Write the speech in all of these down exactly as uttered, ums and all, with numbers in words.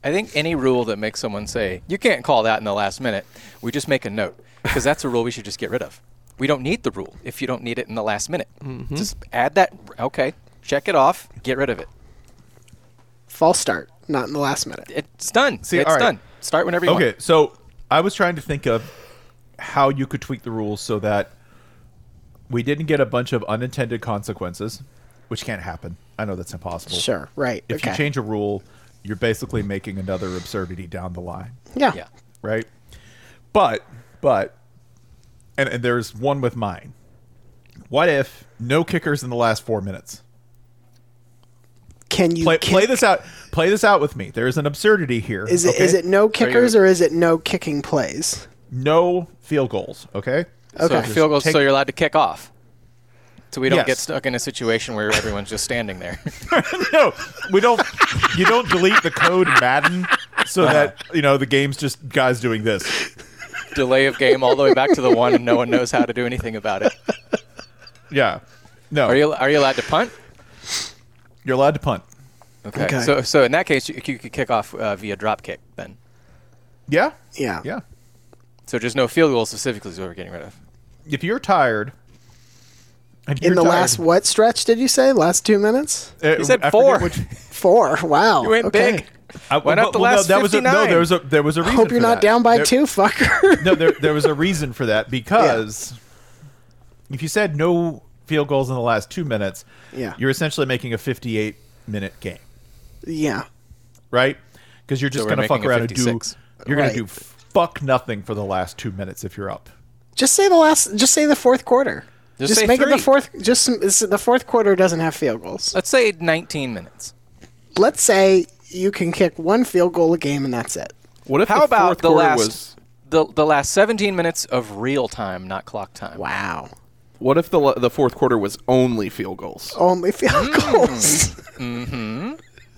I think any rule that makes someone say, you can't call that in the last minute, we just make a note. Because that's a rule we should just get rid of. We don't need the rule if you don't need it in the last minute. Mm-hmm. Just add that. Okay, check it off. Get rid of it. False start, not in the last minute. It's done. See, it's all right. done. Start whenever you okay, want. Okay, so I was trying to think of how you could tweak the rules so that we didn't get a bunch of unintended consequences, which can't happen. I know that's impossible. Sure, right. If okay. you change a rule, you're basically making another absurdity down the line. Yeah. Yeah. Right? But, but, and, and there's one with mine. What if no kickers in the last four minutes? Can you play, kick? play this out? Play this out with me. There is an absurdity here. Is it okay? is it no kickers or is it no kicking plays? No field goals? Okay. Okay. So field goals, Take- so you're allowed to kick off. So we don't Yes. get stuck in a situation where everyone's just standing there. No, we don't. You don't delete the code in Madden so that you know the game's just guys doing this. Delay of game all the way back to the one, and no one knows how to do anything about it. Yeah. No. Are you are you allowed to punt? You're allowed to punt. Okay. Okay. So so in that case, you, you could kick off uh, via drop kick then. Yeah. Yeah. Yeah. So just no field goal specifically is what we're getting rid of. If you're tired. If In you're the tired- last what stretch did you say? Last two minutes? Uh, You said I forget four. which- Four. Wow. You went okay. big. I, Went up the well, no, last that was a, no, fifty-nine. there was a there was a reason. Hope you're for not that. down by There- two, fucker. No, there there was a reason for that because if you said no field goals in the last two minutes, Yeah. you're essentially making a fifty-eight minute game, Yeah. right? Because you're So just we're going to fuck making a around and do fifty-six. you're Right. going to do fuck nothing for the last two minutes if you're up. Just say the last. Just say the fourth quarter. Just say make it the three. fourth. Just it's- the fourth quarter doesn't have field goals. Let's say nineteen minutes. Let's say you can kick one field goal a game and that's it. What if How the about fourth the quarter last was? the the last seventeen minutes of real time, not clock time? Wow. What if the the fourth quarter was only field goals? Only field Mm. goals. Mm-hmm.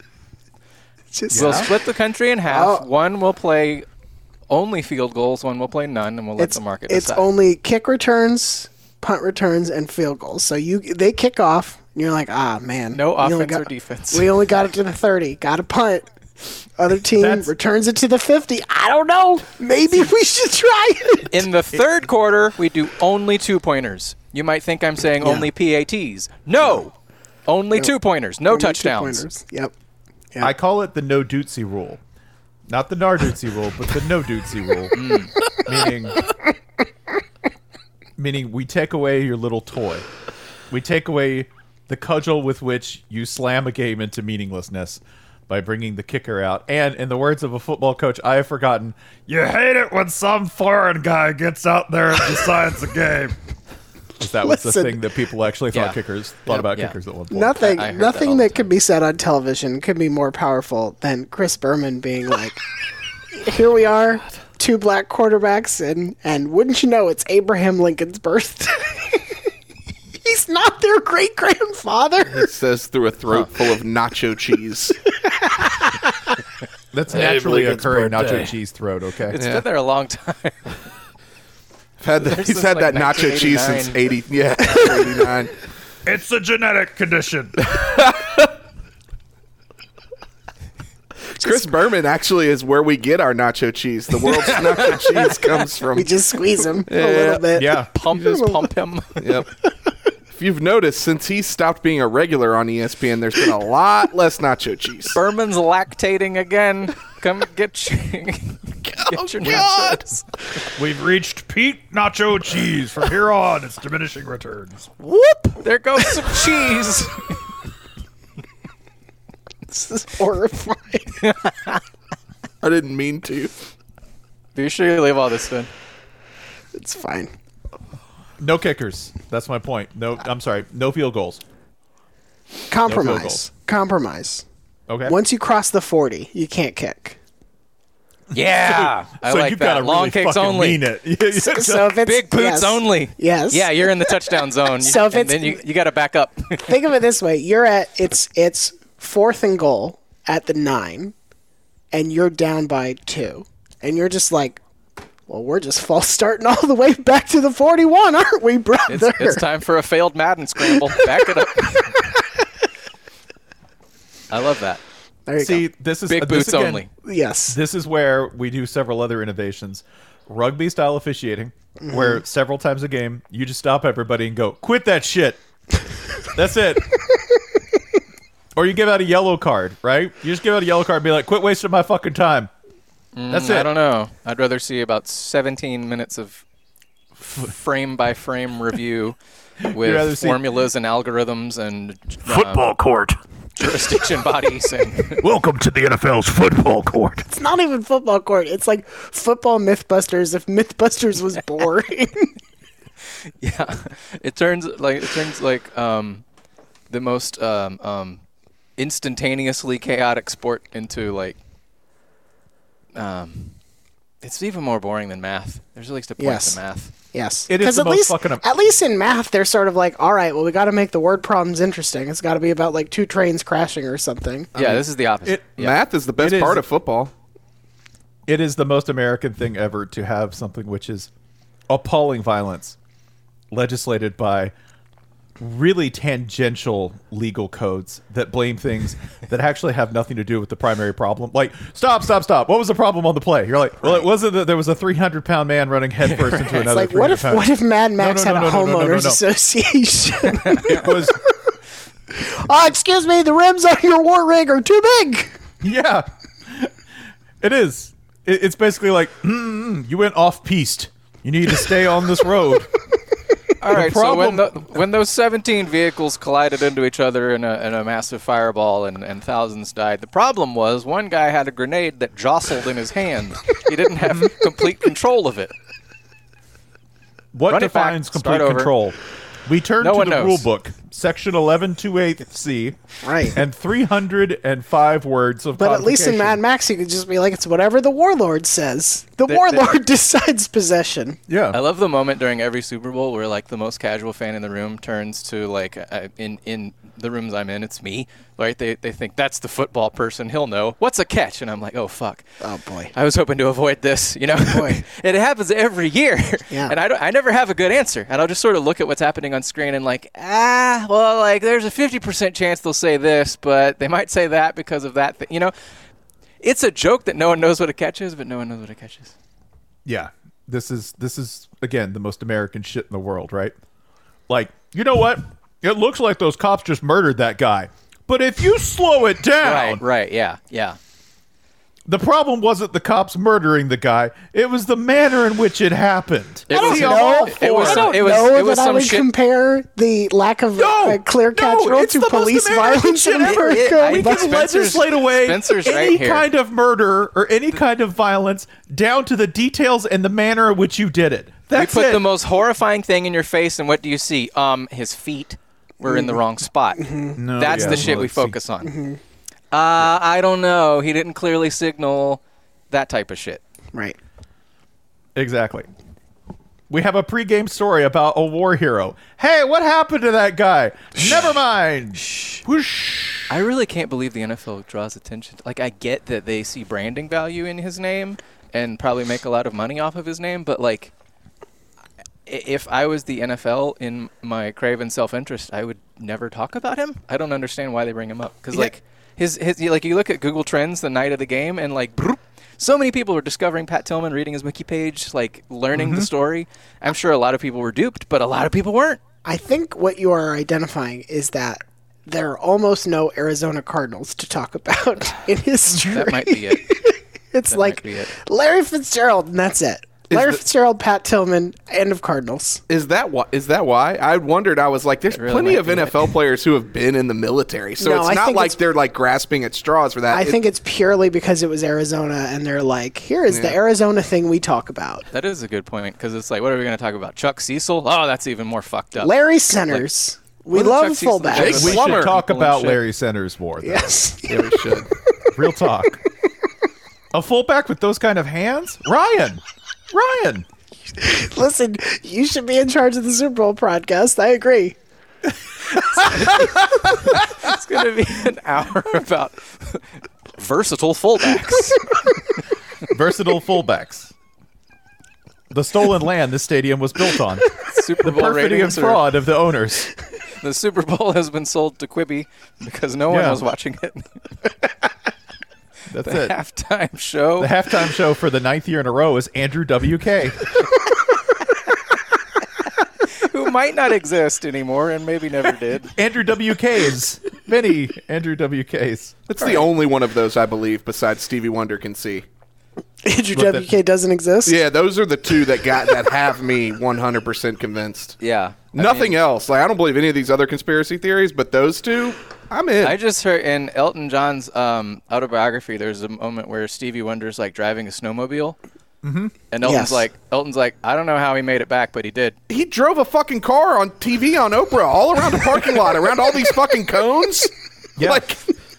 Just We'll split the country in half. Oh. One will play only field goals. One will play none, and we'll let it's the market it's decide. only kick returns, punt returns, and field goals. So you they kick off, and you're like, ah man, No we only offense got- or defense. We only got it to the thirty. Got to punt. Other team That's- returns it to the fifty. I don't know. Maybe we should try it. In the third quarter, we do only two pointers. You might think I'm saying Yeah. only P A Ts. No, only two pointers, no Only two touchdowns. pointers. Yep. Yeah. I call it the no dootsy rule. Not the Nardootsy rule, but the no dootsy rule. Meaning meaning we take away your little toy. We take away the cudgel with which you slam a game into meaninglessness by bringing the kicker out. And in the words of a football coach I have forgotten, you hate it when some foreign guy gets out there and decides the game. Is that was the Listen. thing that people actually thought Yeah. kickers thought about Yeah. kickers at one point? Nothing, I heard that nothing all that, the could be said on television could be more powerful than Chris Berman being like, "Here we are, two black quarterbacks, and and wouldn't you know, it's Abraham Lincoln's birthday. He's not their great grandfather." It says through a throat full of nacho cheese. That's naturally Lincoln's occurring birthday. nacho cheese throat, okay? It's Yeah. been there a long time. Had the, There's he's this, had like, that nacho cheese since nineteen eighty. Yeah, eighty-nine. It's a genetic condition. Chris Berman actually is where we get our nacho cheese. The world's nacho cheese comes from. We just squeeze him a Yeah. little bit. Yeah. Pump, just pump him. Yep. If you've noticed, since he stopped being a regular on E S P N, there's been a lot less nacho cheese. Berman's lactating again. Come get your, get your God. nachos. We've reached peak nacho cheese. From here on, it's diminishing returns. Whoop! There goes some cheese. This is horrifying. I didn't mean to. Be sure you leave all this in. It's fine. No kickers. That's my point. No, I'm sorry. No field goals. Compromise. goals. Compromise. Okay. Once you cross the forty, you can't kick. Yeah, I so like you've that. got to Long really kicks fucking only. mean it. So if it's Big boots yes. only. Yes. Yeah, you're in the touchdown zone. So if and it's- then you you got to back up. Think of it this way: you're at it's it's fourth and goal at the nine, and you're down by two, and you're just like, well, we're just false starting all the way back to the forty-one, aren't we, brother? It's, it's time for a failed Madden scramble. Back it up. I love that. There you See, go. this is Big uh, this boots again- only. Yes. This is where we do several other innovations. Rugby style officiating, Mm-hmm. where several times a game you just stop everybody and go, "Quit that shit." That's it. Or you give out a yellow card, right? You just give out a yellow card and be like, "Quit wasting my fucking time." That's Mm, it. I don't know. I'd rather see about seventeen minutes of frame by frame review rather with see- formulas and algorithms and uh, Football court. jurisdiction bodies and Welcome to the N F L's football court. It's not even football court. It's like football Mythbusters if Mythbusters was boring. yeah, it turns like it turns like um, the most um, um, instantaneously chaotic sport into like um, it's even more boring than math. There's at least a point Yes. to math. Yes. It is 'Cause the at most least, fucking- at least in math, they're sort of like, all right, well, we got to make the word problems interesting. It's got to be about like two trains crashing or something. Yeah, this is the opposite. it- yeah. Math is the best It is. part of football. It is the most American thing ever to have something which is appalling violence legislated by really tangential legal codes that blame things that actually have nothing to do with the primary problem. Like, stop, stop, stop. What was the problem on the play? You're like, well, it wasn't that there was a three hundred pound man running headfirst into It's another like, what if three hundred pound. what if Mad Max no, no, had a no, no, no, no, homeowners no. association? It was, Oh, excuse me, the rims on your war rig are too big. yeah. It is. It, it's basically like, mm, you went off-piste. You need to stay on this road. All right, so when, the, problem- when those seventeen vehicles collided into each other in a, in a massive fireball and, and thousands died, the problem was one guy had a grenade that jostled in his hand. He didn't have complete control of it. What Run it back. defines Start complete over. control? We turn No to one the knows. rule book, section eleven twenty-eight C, Right. and three hundred five words of But at least in codification. Mad Max, you could just be like, it's whatever the warlord says. The They- warlord decides possession. Yeah. I love the moment during every Super Bowl where like the most casual fan in the room turns to like uh, in in the rooms I'm in, it's me, right? They they think that's the football person. He'll know what's a catch, and I'm like, oh fuck. Oh, boy. I was hoping to avoid this, you know. Boy. It happens every year, Yeah. and I don't, I never have a good answer, and I'll just sort of look at what's happening on screen and like, ah, well, like there's a fifty percent chance they'll say this, but they might say that because of that thing, you know. It's a joke that no one knows what a catch is, but no one knows what a catch is. Yeah. This is this is again the most American shit in the world, right? Like, you know what? It looks like those cops just murdered that guy. But if you slow it down, Right, right, yeah, yeah. the problem wasn't the cops murdering the guy. It was the manner in which it happened. It I don't was- See, I'm know. all it for was I some- don't it was- know it was that I some would shit- compare the lack of No, uh, clear catch no, rule it's to the most police American violence shit in ever. America. I We think can Spencer's- legislate away Spencer's any right here. kind of murder or any kind of violence down to the details and the manner in which you did it. That's we put it. the most horrifying thing in your face, and what do you see? Um, his feet were in the wrong spot. No, That's yeah, the shit well, we see- focus on. Uh, I don't know. He didn't clearly signal that type of shit. Right. Exactly. We have a pregame story about a war hero. Hey, what happened to that guy? Never mind. Whoosh. I really can't believe the N F L draws attention. To, like, I get that they see branding value in his name and probably make a lot of money off of his name, but like, i- if I was the N F L in my craven self-interest, I would never talk about him. I don't understand why they bring him up because Yeah. like his his like you look at Google Trends the night of the game and like. Broop, so many people were discovering Pat Tillman, reading his wiki page, like learning the story. I'm sure a lot of people were duped, but a lot of people weren't. I think what you are identifying is that there are almost no Arizona Cardinals to talk about in history. That might be it. It's That like might be it. Larry Fitzgerald, and that's it. Larry the- Fitzgerald, Pat Tillman, end of Cardinals. Is that why? Is that why? I wondered. I was like, there's really plenty might of be N F L players who have been in the military, so No, it's I not think like it's- they're like grasping at straws for that. I It- think it's purely because it was Arizona, and they're like, here is the Yeah. Arizona thing we talk about. That is a good point because it's like, what are we going to talk about? Chuck Cecil? Oh, that's even more fucked up. Larry Centers. we what did love Chuck Cecil do? fullbacks. Jake We Plummer. should talk People and about shit. Larry Sanders more. Though. Yes. yeah, we should. Real talk. A fullback with those kind of hands? Ryan. Ryan. Listen, you should be in charge of the Super Bowl podcast. I agree. It's going to be an hour about versatile fullbacks. Versatile fullbacks. The stolen land this stadium was built on. Super Bowl Perfidy and ratings are- fraud of the owners. The Super Bowl has been sold to Quibi because no one Yeah. was watching it. That's the it. halftime show. The halftime show for the ninth year in a row is Andrew W K. Who might not exist anymore and maybe never did. Andrew W K's. Many Andrew W K's. That's the only one of those I believe besides Stevie Wonder can see. Andrew But W K doesn't exist? Yeah, those are the two that got that have me one hundred percent convinced. Yeah. I Nothing mean, else. Like I don't believe any of these other conspiracy theories, but those two, I'm in. I just heard in Elton John's um, autobiography, there's a moment where Stevie Wonder's like driving a snowmobile. Mm-hmm. And Elton's Yes. like, Elton's like, I don't know how he made it back, but he did. he drove a fucking car on T V on Oprah all around the parking lot, around all these fucking cones. Yeah. Like,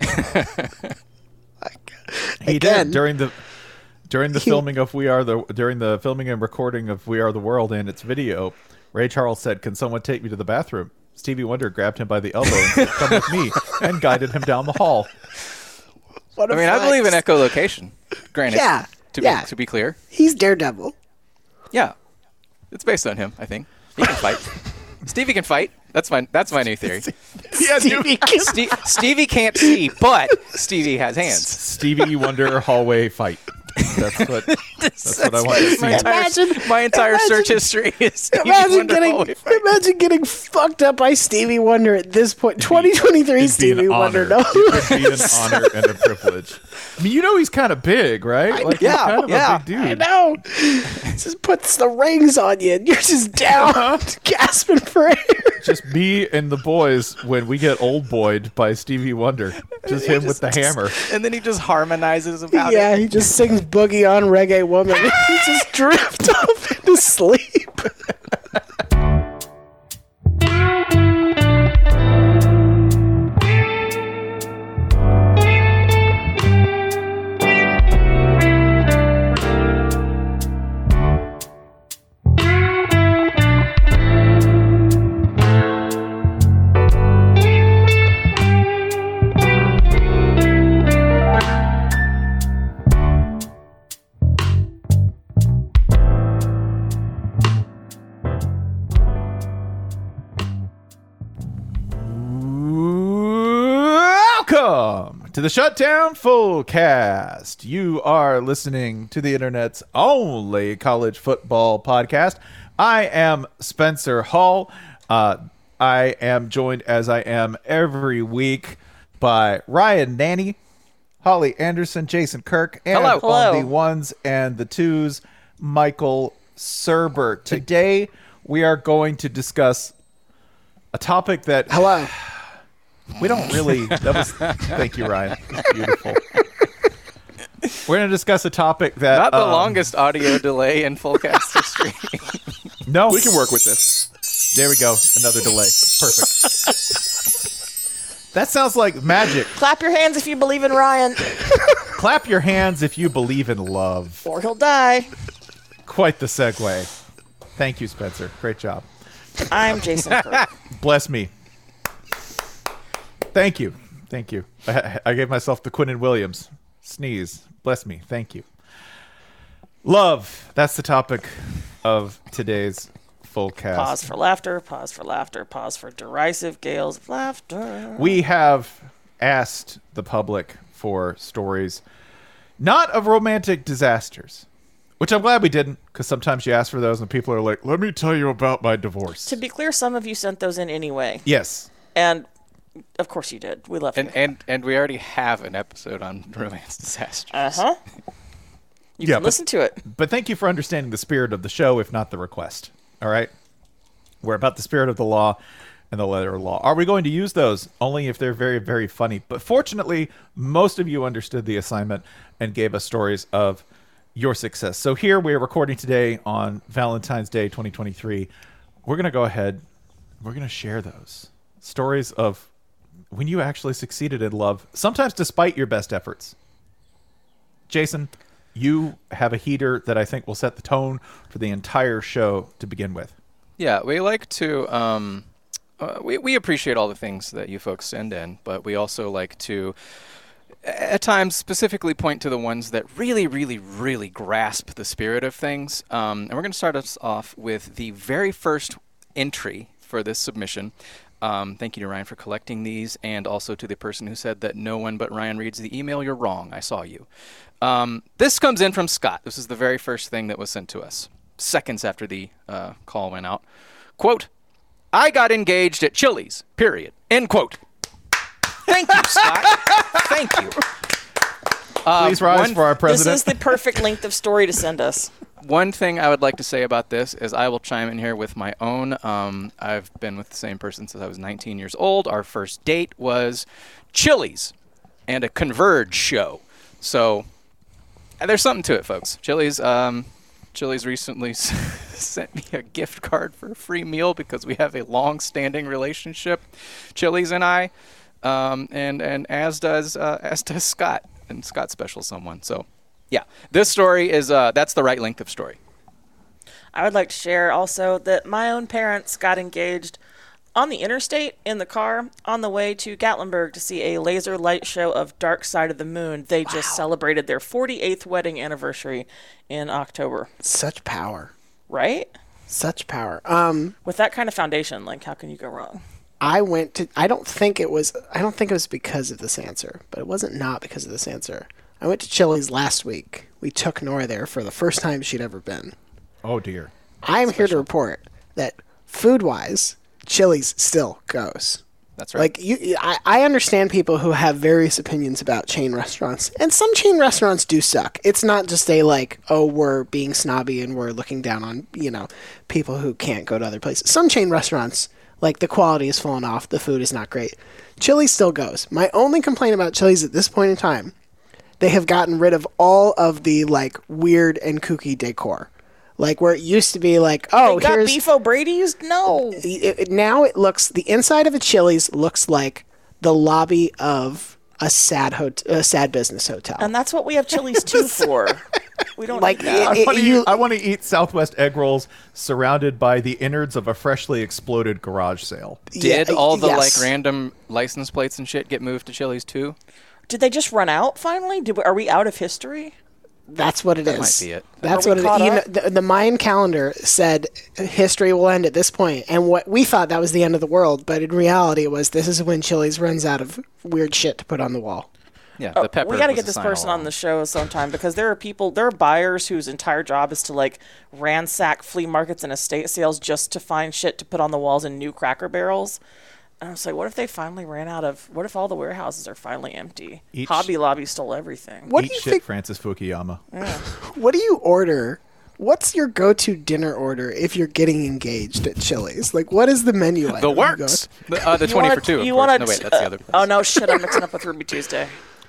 He Again. did during the during the He- filming of We Are the during the filming and recording of We Are the World and its video. Ray Charles said, "Can someone take me to the bathroom?" Stevie Wonder grabbed him by the elbow and said, "Come with me," and guided him down the hall. What a I mean, I flex. believe in echolocation. Granted. Yeah, To yeah. be to be clear. He's Daredevil. Yeah. It's based on him, I think. He can fight. Stevie can fight. That's my that's my new theory. Stevie can- Ste- Stevie can't see, but Stevie has hands. Stevie Wonder hallway fight. That's what. That's what I want to My see. entire, Imagine- my entire imagine- search history is Stevie Imagine Wonder getting, hallway fight. imagine getting fucked up by Stevie Wonder at this point. twenty twenty-three It'd be an Stevie Wonder. honor. No. It would be an honor and a privilege. I mean, you know he's kind of big, right? Like yeah, he's kind of yeah. a big dude. I know. Just puts the rings on you, and you're just down, gasping for air. Just me and the boys when we get old boyed by Stevie Wonder. Just him with the hammer. And then he just harmonizes about Yeah, it. he just sings Boogie on Reggae Woman. And he just drifts off into sleep. Welcome to the Shutdown Fullcast. You are listening to the internet's only college football podcast. I am Spencer Hall. Uh, I am joined, as I am every week, by Ryan Nanny, Holly Anderson, Jason Kirk, and Hello. on Hello. the ones and the twos, Michael Serber. Today, we are going to discuss a topic that Hello. we don't really. That was. Thank you, Ryan. Beautiful. We're going to discuss a topic that Not the um, longest audio delay in Fullcast history. No, we can work with this. There we go. Another delay. Perfect. That sounds like magic. Clap your hands if you believe in Ryan, Clap your hands if you believe in love. or he'll die. Quite the segue. Thank you, Spencer. Great job. I'm Jason Kirk. Bless me. Thank you. Thank you. I, I gave myself the Quinnen Williams sneeze. Bless me. Thank you. Love. That's the topic of today's full cast. Pause for laughter, pause for laughter, pause for derisive gales of laughter. We have asked the public for stories, not of romantic disasters, which I'm glad we didn't, because sometimes you ask for those and people are like, let me tell you about my divorce. To be clear, some of you sent those in anyway. Yes. And of course you did. We love and you. and and we already have an episode on romance disasters. Uh-huh. You Yeah, can but- listen to it. But thank you for understanding the spirit of the show, if not the request. All right? We're about the spirit of the law and the letter of law. Are we going to use those? Only if they're very, very funny. But fortunately, most of you understood the assignment and gave us stories of your success. So here we are recording today on Valentine's Day twenty twenty-three. We're going to go ahead. We're going to share those stories of when you actually succeeded in love, sometimes despite your best efforts. Jason, you have a heater that I think will set the tone for the entire show to begin with. Yeah, we like to. Um, uh, we we appreciate all the things that you folks send in, but we also like to, at times, specifically point to the ones that really, really, really grasp the spirit of things. Um, and we're going to start us off with the very first entry for this submission. Um, thank you to Ryan for collecting these, and also to the person who said that no one but Ryan reads the email. You're wrong. I saw you. Um, this comes in from Scott. This is the very first thing that was sent to us, seconds after the uh, call went out. Quote, I got engaged at Chili's, period. End quote. Thank you, Scott. Thank you. Uh, Please rise one, for our This president. is the perfect length of story to send us. One thing I would like to say about this is I will chime in here with my own. Um, I've been with the same person since I was nineteen years old. Our first date was Chili's and a Converge show. So uh, there's something to it, folks. Chili's, um, Chili's recently sent me a gift card for a free meal because we have a long-standing relationship, Chili's and I, um, and and as does uh, as does Scott, and Scott special someone. So. Yeah, this story is, uh, that's the right length of story. I would like to share also that my own parents got engaged on the interstate in the car on the way to Gatlinburg to see a laser light show of Dark Side of the Moon. They wow. just celebrated their forty-eighth wedding anniversary in October. Such power. Right? Such power. Um, With that kind of foundation, like, how can you go wrong? I went to, I don't think it was, I don't think it was because of this answer, but it wasn't not because of this answer. I went to Chili's last week. We took Nora there for the first time she'd ever been. Oh, dear. I am here to report that food-wise, Chili's still goes. That's right. Like you, I, I understand people who have various opinions about chain restaurants, and some chain restaurants do suck. It's not just a like, oh, we're being snobby and we're looking down on, you know, people who can't go to other places. Some chain restaurants, like the quality has fallen off, the food is not great. Chili's still goes. My only complaint about Chili's at this point in time, they have gotten rid of all of the like weird and kooky decor. Like where it used to be like, oh, they got here's Beef O'Brady's? No. It, it, now it looks, the inside of a Chili's looks like the lobby of a sad hot, a sad business hotel. And that's what we have Chili's two for. We don't Like, need that. it- I want to you- eat, I want to eat Southwest egg rolls surrounded by the innards of a freshly exploded garage sale. Did Yeah, all the yes. like random license plates and shit get moved to Chili's too? Did they just run out finally? Did we, are we out of history? That's what it is. That might be it. That's Are what we it caught is. You know, up? the, the Mayan calendar said history will end at this point, and what we thought that was the end of the world, but in reality it was this is when Chili's runs out of weird shit to put on the wall. Yeah, Oh, the pepper. we got to was get a this sign person all on along. the show sometime because there are people, there are buyers whose entire job is to like ransack flea markets and estate sales just to find shit to put on the walls in new Cracker Barrels. And I was like, what if they finally ran out of, what if all the warehouses are finally empty? Each- Hobby Lobby stole everything. What Eat do you shit, think? Francis Fukuyama. What do you order? What's your go-to dinner order if you're getting engaged at Chili's? Like, what is the menu item? The you go works. The, uh, the You twenty wanna- for two. Of you course. wanna No, wait, t- that's the uh, other. Place. Oh no, shit! I'm mixing up with Ruby Tuesday.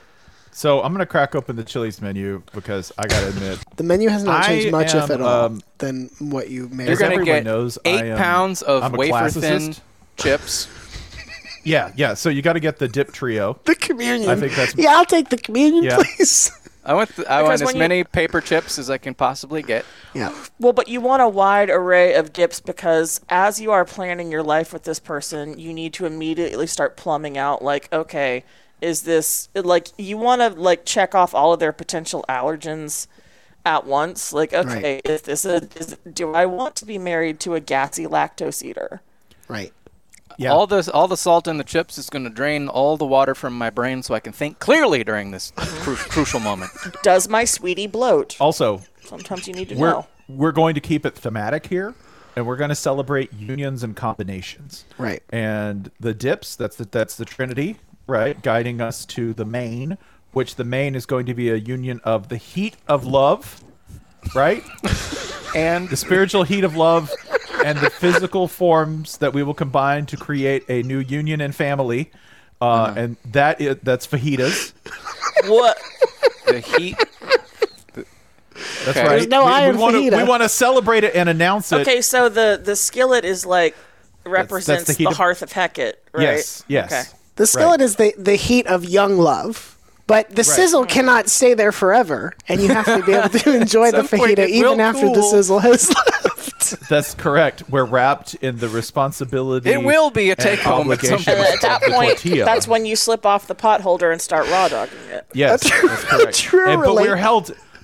So I'm going to crack open the Chili's menu because I got to admit, The menu has not I changed much, if am, at all, um, than what you may You're as gonna everyone get knows, I eight am- pounds of I'm a wafer thin classicist. chips. yeah, yeah. So you got to get the dip trio. The communion. I think that's- Yeah, I'll take the communion, Yeah. please. I want the, I Because want as when you- many paper chips as I can possibly get. Yeah. Well, but you want a wide array of dips because as you are planning your life with this person, you need to immediately start plumbing out like, okay, is this like you want to like check off all of their potential allergens at once? Like, okay, Right. is this a is, do I want to be married to a gassy lactose eater? Right. Yeah. All this, all the salt in the chips is going to drain all the water from my brain, so I can think clearly during this cru- crucial moment. Does my sweetie bloat? Also, Sometimes you need to we're know. we're going to keep it thematic here, and we're going to celebrate unions and combinations. Right. And the dips, that's the that's the Trinity, right, guiding us to the main, which the main is going to be a union of the heat of love, right, And the spiritual heat of love, and the physical forms that we will combine to create a new union and family. Uh, And that is, that's fajitas. What? the heat. That's Okay. right. There's no we, iron we wanna, fajita. we want to celebrate it and announce it. Okay, so the the skillet is like represents the the, heat of- hearth of Hecate, right? Yes, yes. Okay. The skillet is the, the heat of young love, but the sizzle cannot stay there forever, and you have to be able to enjoy the At some point fajita it even will after the cool. sizzle has left. That's correct. We're wrapped in the responsibility. It will be a and take home at some obligation And point. at that of the point, tortilla. that's when you slip off the pot holder and start raw dogging it. Yes, that's correct. true And, but relate- we're held,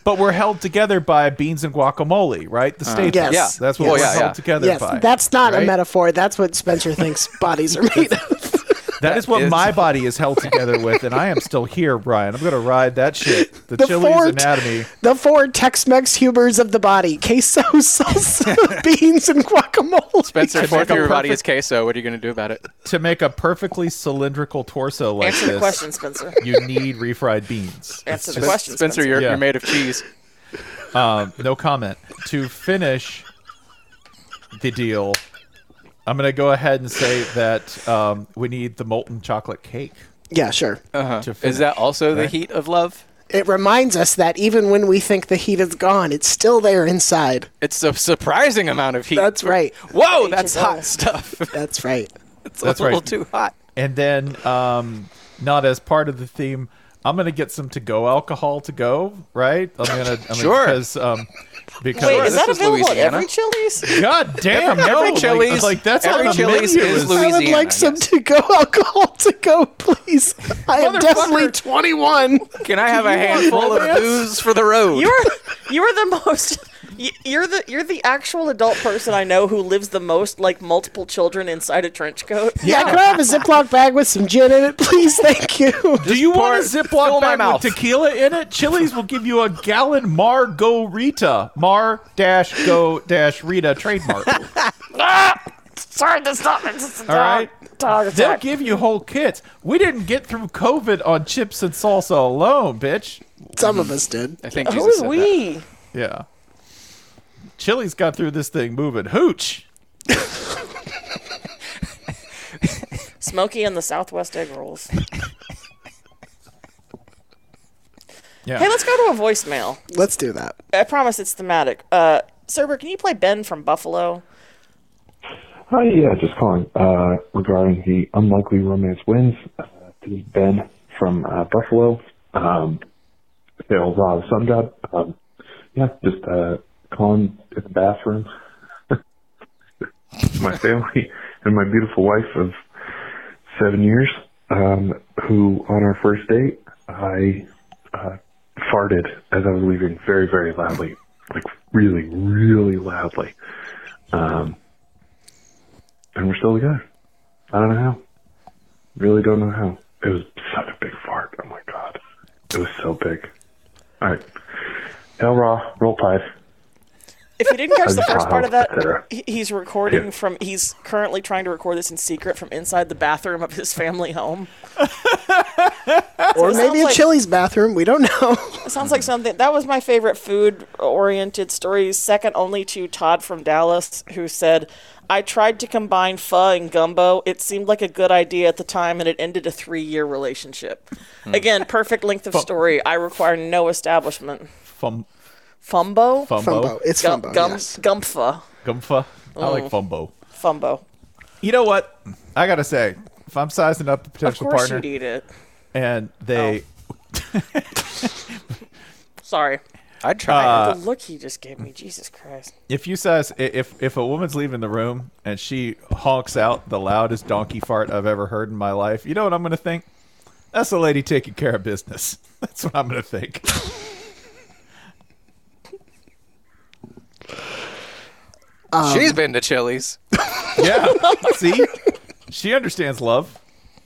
but we're held together by beans and guacamole, right? The state. Yes. Yeah. That's what Yes. we're Yeah, held yeah. together Yes, by. that's not a right? metaphor. That's what Spencer thinks bodies are made of. That is what is- my body is held together with, and I am still here, Brian. I'm going to ride that shit. The, The Chili's four- anatomy. The four Tex-Mex humors of the body: queso, salsa, beans, and guacamole. Spencer, To fourth make a of your body is perfect- queso. What are you going to do about it? To make a perfectly cylindrical torso like Answer this, the question, Spencer. you need refried beans. Answer the Spen- question, Spencer, Spencer. you're, Yeah. you're made of cheese. Um, no comment. To finish the deal, I'm going to go ahead and say that um, we need the molten chocolate cake. Yeah, sure. Uh-huh. To Is finish, that also the right? heat of love? It reminds us that even when we think the heat is gone, it's still there inside. It's a surprising amount of heat. That's right. Whoa, that's H two O. hot stuff. That's right. It's That's a little right. too hot. And then, um, not as part of the theme, I'm gonna get some to-go alcohol to go. Right? I'm gonna, I'm Sure. Gonna, because, um, because Wait, Sure, is this that is available at Louisiana. every Chili's? God damn, Every- no, every like- Chili's- like, that's every on the Chili's menu. is It's- Louis- I would Louisiana, like some yes. to-go alcohol to go, please. I am Motherfucker. definitely twenty-one. Can I have a handful of romance? booze for the road? You're you're the most y- you're the you're the actual adult person I know who lives the most like multiple children inside a trench coat. Yeah, can I have a Ziploc bag with some gin in it, please? Thank you. Do you want a fill Ziploc my bag mouth. with tequila in it? Chili's will give you a gallon Margarita. Mar dash go dash Rita trademark. Sorry, that's not it's a All right. dog They'll attack. give you whole kits. We didn't get through COVID on chips and salsa alone, bitch. Some of us did. I think Who Jesus is said that. we? Yeah. Chili's got through this thing moving. Hooch. Smokey and the Southwest egg rolls. Yeah. Hey, let's go to a voicemail. Let's do that. I promise it's thematic. Uh, Cerber, can you play Ben from Buffalo? Hi, yeah, just calling uh, regarding the unlikely romance wins. Uh, this is Ben from uh, Buffalo. Um, Sales uh, Sun God. Um, yeah, just uh, calling in the bathroom. My family and my beautiful wife of seven years, um, who on our first date, I uh, farted as I was leaving very, very loudly. Like, really, really loudly. Um, and we're still together. I don't know how. Really don't know how. It was such a big fart. Oh my god. It was so big. Alright. Hell raw, roll tide. If you didn't catch the Tahoe, first part of that, et cetera. he- he's recording Yeah. from. He's currently trying to record this in secret from inside the bathroom of his family home. Or it maybe sounds a like- Chili's bathroom. We don't know. It sounds like something. That was my favorite food-oriented story, second only to Todd from Dallas, who said, "I tried to combine pho and gumbo. It seemed like a good idea at the time, and it ended a three-year relationship." Again, perfect length of story. I require no establishment. Fum, Fumbo? fumbo. Fumbo. It's Gum, Fumbo, gum, yes. Gumpha. Gumpha. I like fumbo. Fumbo. You know what? I gotta say, if I'm sizing up a Of potential course partner you'd eat it. and they Sorry. I'd try it. the look he just gave me, Jesus Christ. if you size i- if if a woman's leaving the room and she honks out the loudest donkey fart I've ever heard in my life, you know what I'm gonna think? That's a lady taking care of business. That's what I'm gonna think. She's been to Chili's. Yeah. See? She understands love.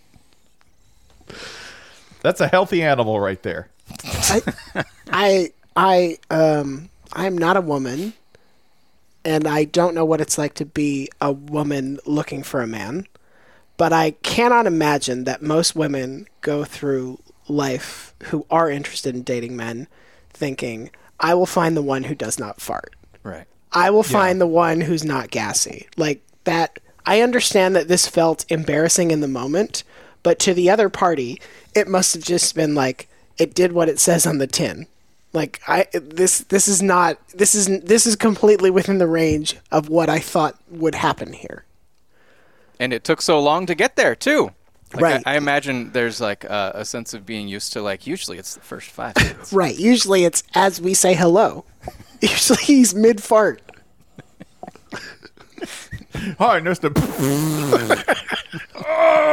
That's a healthy animal right there. I, I, I, um, I'm not a woman, and I don't know what it's like to be a woman looking for a man. But I cannot imagine that most women go through life who are interested in dating men, thinking, "I will find the one who does not fart. Right. I will find the one who's not gassy." Like that. I understand that this felt embarrassing in the moment, but to the other party, it must have just been like, it did what it says on the tin. Like I this this is not this is this is completely within the range of what I thought would happen here. And it took so long to get there too. Like Right. I, I imagine there's like a, a sense of being used to like usually it's the first five minutes. Right. Usually it's as we say hello. Usually he's mid fart. Hi, Mister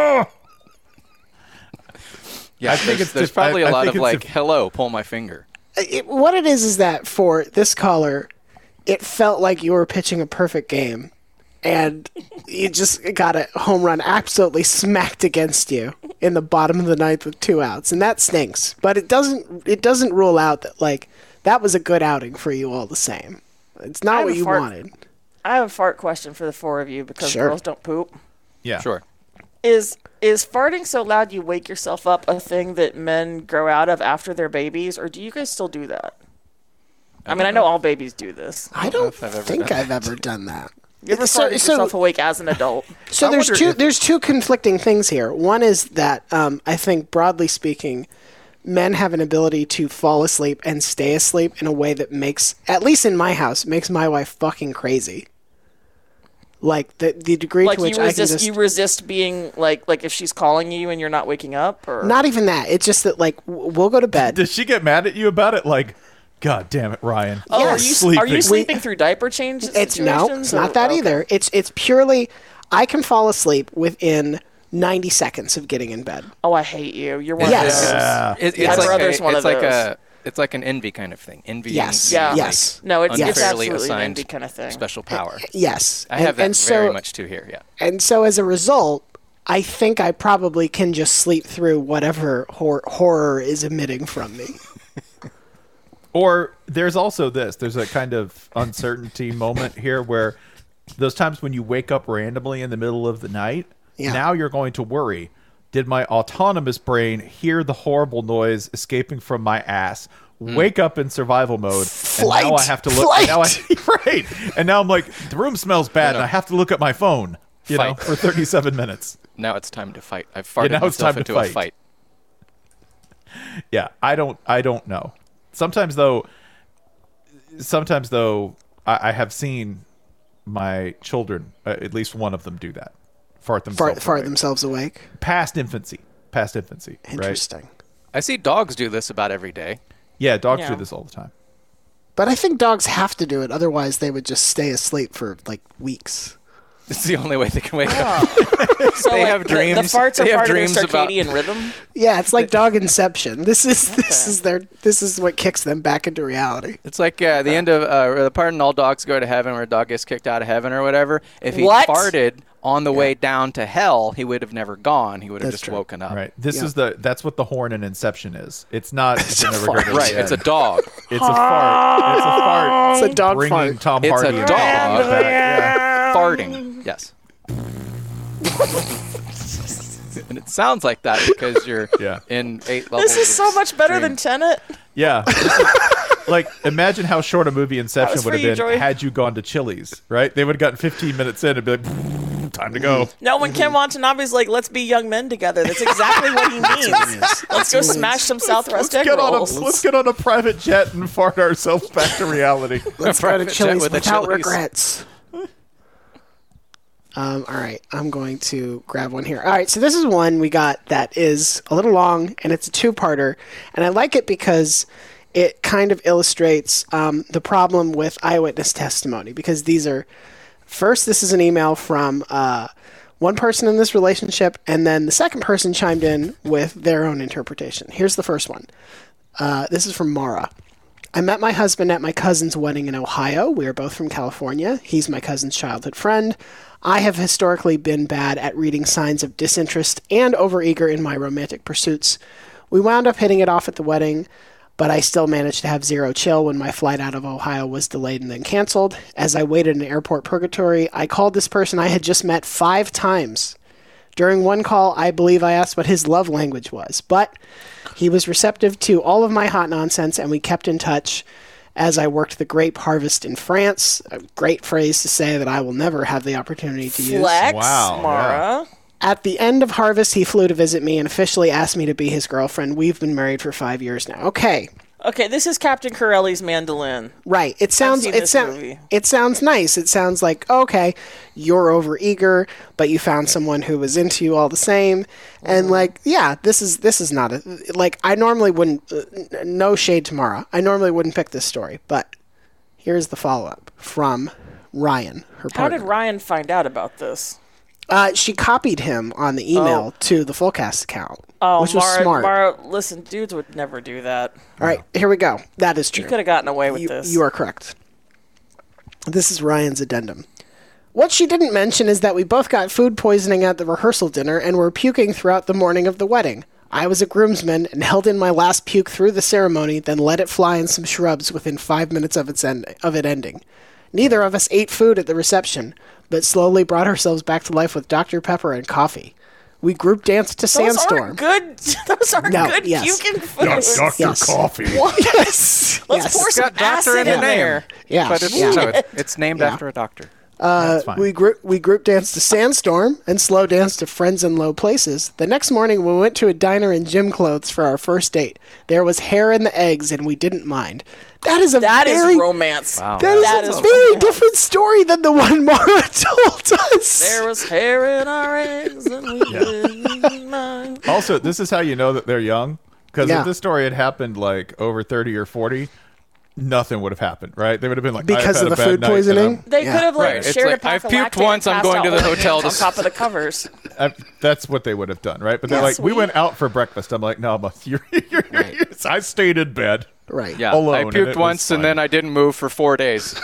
Yeah, I think there's, it's there's def- I- probably I a lot think of it's like, def- hello, pull my finger. it, what it is is that for this caller, it felt like you were pitching a perfect game, and you just got a home run absolutely smacked against you in the bottom of the ninth with two outs, and that stinks. But it doesn't it doesn't rule out that like that was a good outing for you all the same. It's I not have what a you fart- wanted. I have a fart question for the four of you because Sure. girls don't poop. Yeah. Sure. Is is farting so loud you wake yourself up a thing that men grow out of after their babies, or do you guys still do that? I, mean, I know all babies do this. I don't if I've ever think done I've ever done that. You ever So- farted so- yourself awake as an adult? So I there's wonder two if- there's two conflicting things here. One is that um, I think broadly speaking, men have an ability to fall asleep and stay asleep in a way that makes, at least in my house, makes my wife fucking crazy. Like the the degree Like to which you I can resist, just you resist being like, like if she's calling you and you're not waking up, or not even that. It's just that like w- we'll go to bed. Does she get mad at you about it? Like, God damn it, Ryan. Oh, Yes. are you Sleeping. are you We- sleeping through diaper change It's no, situations? it's not or- that okay. either. It's it's purely I can fall asleep within ninety seconds of getting in bed. Oh, I hate you. You're one Yes. of those. Yeah. It, it's My like brother's a, one it's of of like those. a it's like an envy kind of thing. Envy. Yes. Yeah. Yes. No, it's, it's Unfairly absolutely an assigned envy kind of thing. special power. Yes. I And- have that and very so, much too here. Yeah. And so as a result, I think I probably can just sleep through whatever hor- horror is emitting from me. Or there's also this. There's a kind of uncertainty moment here where those times when you wake up randomly in the middle of the night, Yeah. now you're going to worry. Did my autonomous brain hear the horrible noise escaping from my ass? Wake up in survival mode, Flight! and now I have to look. Flight! And now I, right, and now I'm like, the room smells bad, and I have to look at my phone. You know, Fight. for thirty-seven minutes. Now it's time to fight. I've farted now it's myself time to into a fight. fight. Yeah, I don't. I don't know. Sometimes though, sometimes though, I, I have seen my children, uh, at least one of them, do that. Fart themselves. Fart, fart awake. themselves awake. Past infancy. Past infancy. Right? Interesting. I see dogs do this about every day. Yeah, dogs Yeah. do this all the time. But I think dogs have to do it, otherwise they would just stay asleep for like weeks. It's the only way they can wake up. So They like, have the- dreams- The, farts are they have part of their dreams about- circadian rhythm. Yeah, it's like dog inception. This is this is their this is what kicks them back into reality. It's like uh, the end of uh, the part in All Dogs Go to Heaven where a dog gets kicked out of heaven or whatever. If he What? farted on the way down to hell, he would have never gone. He would have That's just true. woken up. Right. This Yeah. is the. That's what the horn in Inception is. It's not. It's a never fart. go to Right. the It's a end. dog. It's a fart. It's a fart. It's a dog Bringing fart. Tom It's a Hardy. dog. back. Yeah. Farting. Yes. And it sounds like that because you're Yeah. in eight levels. This is so of much better dream. than Tenet. Yeah. This is- like, imagine how short a movie Inception was would have for you, been Joey. had you gone to Chili's, right? They would have gotten fifteen minutes in and be like, time to go. No, when Ken Watanabe's like, "Let's be young men together," that's exactly what he means. Let's go smash some Southwest Let's egg get, on a, rolls. let's get on a private jet and fart ourselves back to reality. Let's go to Private jet Chili's with the without Chili's. regrets. Um, all right, I'm going to grab one here. All right, so this is one we got that is a little long, and it's a two-parter, and I like it because it kind of illustrates um, the problem with eyewitness testimony, because these are, first, this is an email from uh, one person in this relationship, and then the second person chimed in with their own interpretation. Here's the first one. Uh, this is from Mara. I met my husband at my cousin's wedding in Ohio. We are both from California. He's my cousin's childhood friend. I have historically been bad at reading signs of disinterest and overeager in my romantic pursuits. We wound up hitting it off at the wedding, but I still managed to have zero chill when my flight out of Ohio was delayed and then canceled. As I waited in airport purgatory, I called this person I had just met five times. During one call, I believe I asked what his love language was, but he was receptive to all of my hot nonsense, and we kept in touch as I worked the grape harvest in France. A great phrase to say that I will never have the opportunity to use. Flex, Wow, Mara. At the end of harvest, he flew to visit me and officially asked me to be his girlfriend. We've been married for five years now. Okay, Okay, this is Captain Corelli's mandolin. right. It sounds seen it this sounds movie. it sounds nice. It sounds like, okay, you're overeager, but you found someone who was into you all the same, and like, yeah, this is this is not a like I normally wouldn't. Uh, no shade to Mara. I normally wouldn't pick this story, but here's the follow up from Ryan. Her How partner. did Ryan find out about this? Uh, she copied him on the email to the Fullcast account, Oh, which was Mara, smart. Mara, listen, dudes would never do that. All right, here we go. That is true. You could have gotten away with You, this. you are correct. This is Ryan's addendum. What she didn't mention is that we both got food poisoning at the rehearsal dinner and were puking throughout the morning of the wedding. I was a groomsman and held in my last puke through the ceremony, then let it fly in some shrubs within five minutes of its end- of it ending. Neither of us ate food at the reception, but slowly brought ourselves back to life with Doctor Pepper and coffee. We group danced to those Sandstorm. aren't good. Those aren't No, good yes. puking foods. Yes, Doctor Yes. Coffee. Yes. Let's yes. pour some got doctor acid in the in name. there. Yeah. But it's, yeah. so it- it's named Yeah. after a doctor. That's fine. We group we group danced to Sandstorm and slow danced to Friends in Low Places. The next morning, we went to a diner in gym clothes for our first date. There was hair in the eggs, and we didn't mind. That is a That is very romance. Wow. that is that a is very romance. different story than the one Mara told us. There was hair in our eggs and we didn't mind. Also, this is how you know that they're young. Because Yeah. if this story had happened like over thirty or forty, nothing would have happened, right? They would have been like, Because I've had of a the bad food night and poisoning? I'm- They Yeah. could have like Right, it's shared like, a pack I've of puked Lactaid once, and I'm passed going to out the with hotel hands to on top of the covers. I, that's what they would have done, right? But they're That's like, we sweet. went out for breakfast. I'm like, no, but you're, you're, you're I stayed in bed. Right. Yeah, Alone, I and it puked was once and fine. then I didn't move for four days.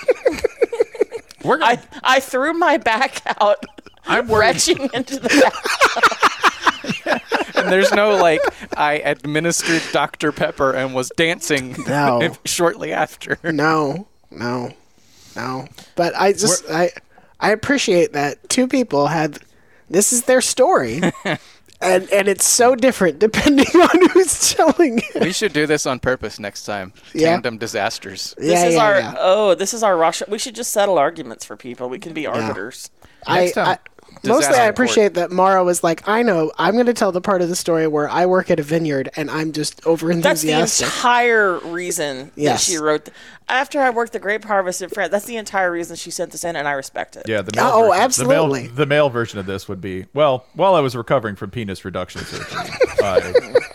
We're gonna, I, I threw my back out, I'm worried. retching into the back. And there's no like I administered Doctor Pepper and was dancing No. shortly after. No. No. No. But I just I I appreciate that two people had this is their story. And and it's so different depending on who's telling it. We should do this on purpose next time. Yeah. Tandem disasters. This yeah, is yeah, our yeah. oh, this is our Russia. We should just settle arguments for people. We can be arbiters. I, Next time, I mostly disaster I court. appreciate that Mara was like, I know, I'm going to tell the part of the story where I work at a vineyard and I'm just over That's the enthusiastic. entire reason Yes. that she wrote. Th- After I worked the grape harvest in France, that's the entire reason she sent this in, and I respect it. Yeah, the male Oh, version, absolutely. The male, the male version of this would be, well, while I was recovering from penis reduction surgery, I,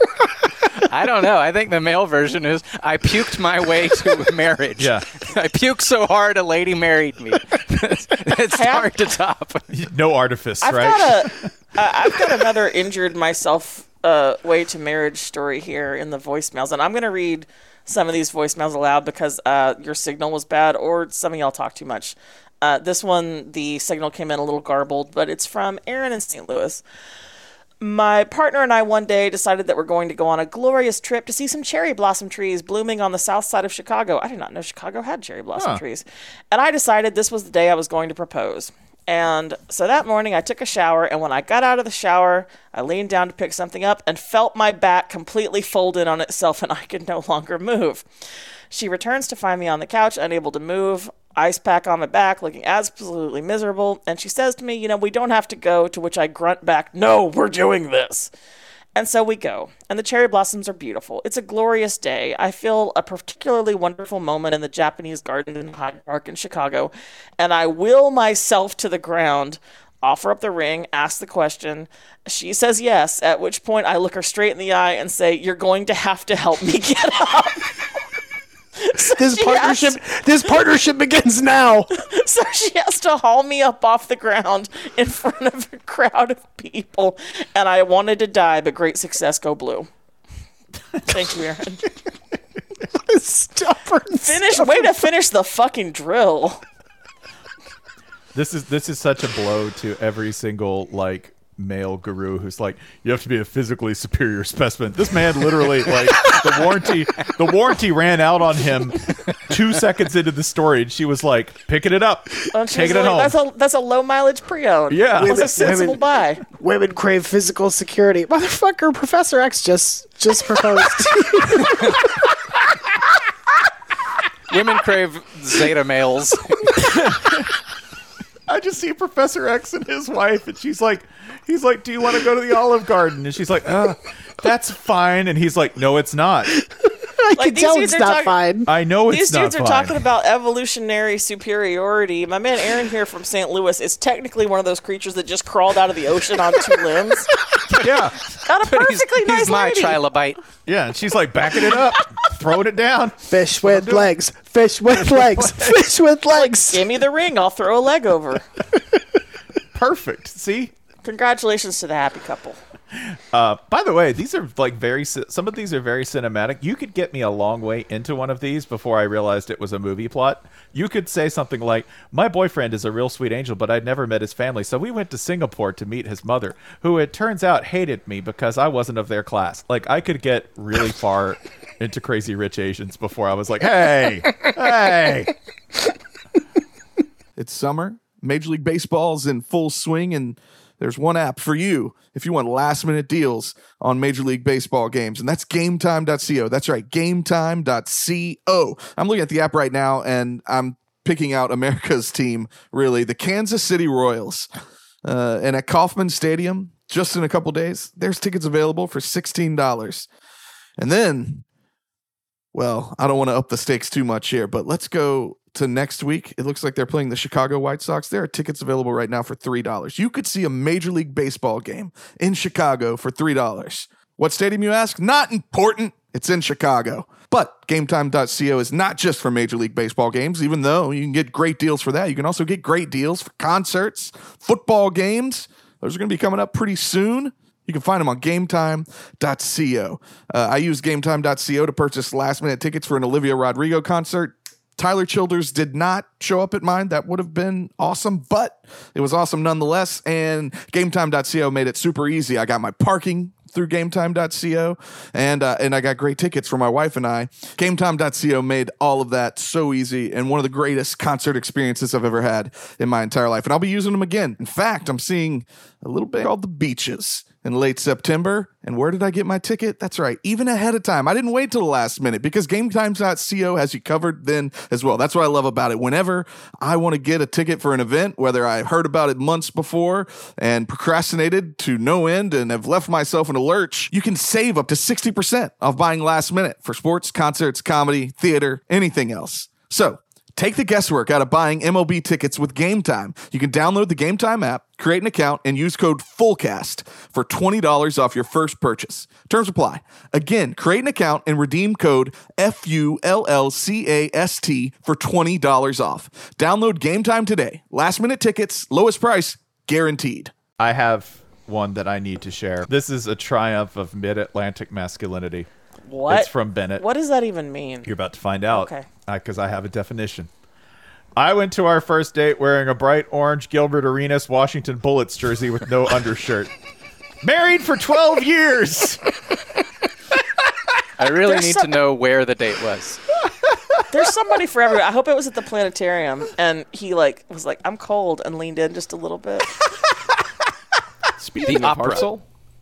I don't know. I think the male version is I puked my way to marriage. Yeah. I puked so hard a lady married me. it's it's Hey, I'm- hard to top. no artifice, I've right? got a, uh, I've got another injured myself uh, way to marriage story here in the voicemails, and I'm going to read some of these voicemails aloud because uh, your signal was bad or some of y'all talk too much. Uh, this one, the signal came in a little garbled, but it's from Aaron in Saint Louis. My partner and I one day decided that we're going to go on a glorious trip to see some cherry blossom trees blooming on the south side of Chicago. I did not know Chicago had cherry blossom Huh. trees. And I decided this was the day I was going to propose. And so that morning I took a shower, and when I got out of the shower, I leaned down to pick something up and felt my back completely fold in on itself and I could no longer move. She returns to find me on the couch, unable to move, ice pack on my back, looking absolutely miserable, and she says to me, you know, we don't have to go, to which I grunt back, no, we're doing this. And so we go, and the cherry blossoms are beautiful. It's a glorious day. I feel a particularly wonderful moment in the Japanese garden in Hyde Park in Chicago, and I will myself to the ground, offer up the ring, ask the question. She says yes, at which point I look her straight in the eye and say, you're going to have to help me get up. So this she partnership has- this partnership begins now. So she has to haul me up off the ground in front of a crowd of people, and I wanted to die, but great success, go blue. Thank you, Aaron. Stubborn. Finish. Way to finish the fucking drill. This is this is such a blow to every single like male guru who's like, you have to be a physically superior specimen. This man literally like the warranty the warranty ran out on him two seconds into the story, and she was like picking it up, And she's taking it like, home. That's a that's a low mileage pre-owned. Yeah. That's a Women- sensible women- buy. Women crave physical security. Motherfucker, Professor X just just proposed. Women crave Zeta males. I just see Professor X and his wife, and she's like, he's like, do you want to go to the Olive Garden? And she's like, uh, that's fine. And he's like, no, it's not. I Like, can these tell dudes it's are not talking- fine. I know it's These not dudes are fine. talking about evolutionary superiority. My man Aaron here from Saint Louis is technically one of those creatures that just crawled out of the ocean on two limbs. Yeah, Got a But he's, perfectly nice he's my lady. trilobite. yeah. And she's like backing it up, throwing it down. Fish with legs. Fish with legs. Fish with legs. Give me the ring, I'll throw a leg over. perfect. See? Congratulations to the happy couple. Uh, by the way, these are like very, some of these are very cinematic. You could get me a long way into one of these before I realized it was a movie plot. You could say something like, my boyfriend is a real sweet angel, but I'd never met his family. So we went to Singapore to meet his mother, who it turns out hated me because I wasn't of their class. Like I could get really far into Crazy Rich Asians before I was like, hey, hey. It's summer. Major League Baseball's in full swing, and there's one app for you if you want last-minute deals on Major League Baseball games, and that's game time dot co. That's right, game time dot co. I'm looking at the app right now, and I'm picking out America's team, really, the Kansas City Royals. Uh, and at Kauffman Stadium, just in a couple days, there's tickets available for sixteen dollars. And then, well, I don't want to up the stakes too much here, but let's go to next week. It looks like they're playing the Chicago White Sox. There are tickets available right now for three dollars. You could see a Major League Baseball game in Chicago for three dollars. What stadium, you ask? Not important. It's in Chicago. But game time dot co is not just for Major League Baseball games, even though you can get great deals for that. You can also get great deals for concerts, football games. Those are going to be coming up pretty soon. You can find them on game time dot co. Uh, I use game time dot co to purchase last-minute tickets for an Olivia Rodrigo concert. Tyler Childers did not show up at mine. That would have been awesome, but it was awesome nonetheless. And game time dot co made it super easy. I got my parking through game time dot co, and uh, and I got great tickets for my wife and I. game time dot co made all of that so easy, and one of the greatest concert experiences I've ever had in my entire life. And I'll be using them again. In fact, I'm seeing a little bit called The Beaches in late September. And where did I get my ticket? That's right, even ahead of time. I didn't wait till the last minute because game time dot co has you covered then as well. That's what I love about it. Whenever I want to get a ticket for an event, whether I heard about it months before and procrastinated to no end and have left myself in a lurch, you can save up to sixty percent off buying last minute for sports, concerts, comedy, theater, anything else. So take the guesswork out of buying M L B tickets with Game Time. You can download the Game Time app, create an account, and use code FULLCAST for twenty dollars off your first purchase. Terms apply. Again, create an account and redeem code F U L L C A S T for twenty dollars off. Download Game Time today. Last minute tickets, lowest price, guaranteed. I have one that I need to share. This is a triumph of mid-Atlantic masculinity. What? It's from Bennett. What does that even mean? You're about to find out. Okay. Because uh, I have a definition. I went to our first date wearing a bright orange Gilbert Arenas Washington Bullets jersey with no undershirt. Married for twelve years. I really There's need some- to know where the date was. There's somebody for everyone. I hope it was at the planetarium, and he like was like, "I'm cold," and leaned in just a little bit. Speaking The of opera. Hartzell,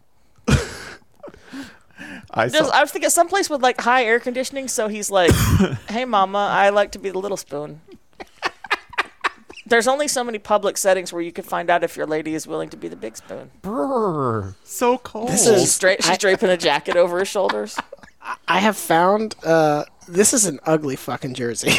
I Just, saw, I was thinking someplace with like high air conditioning, so he's like, "Hey, mama, I like to be the little spoon." There's only so many public settings where you can find out if your lady is willing to be the big spoon. brr, so cold. This She's, is stra- she's I- draping a jacket over her shoulders. I have found uh, this is an ugly fucking jersey.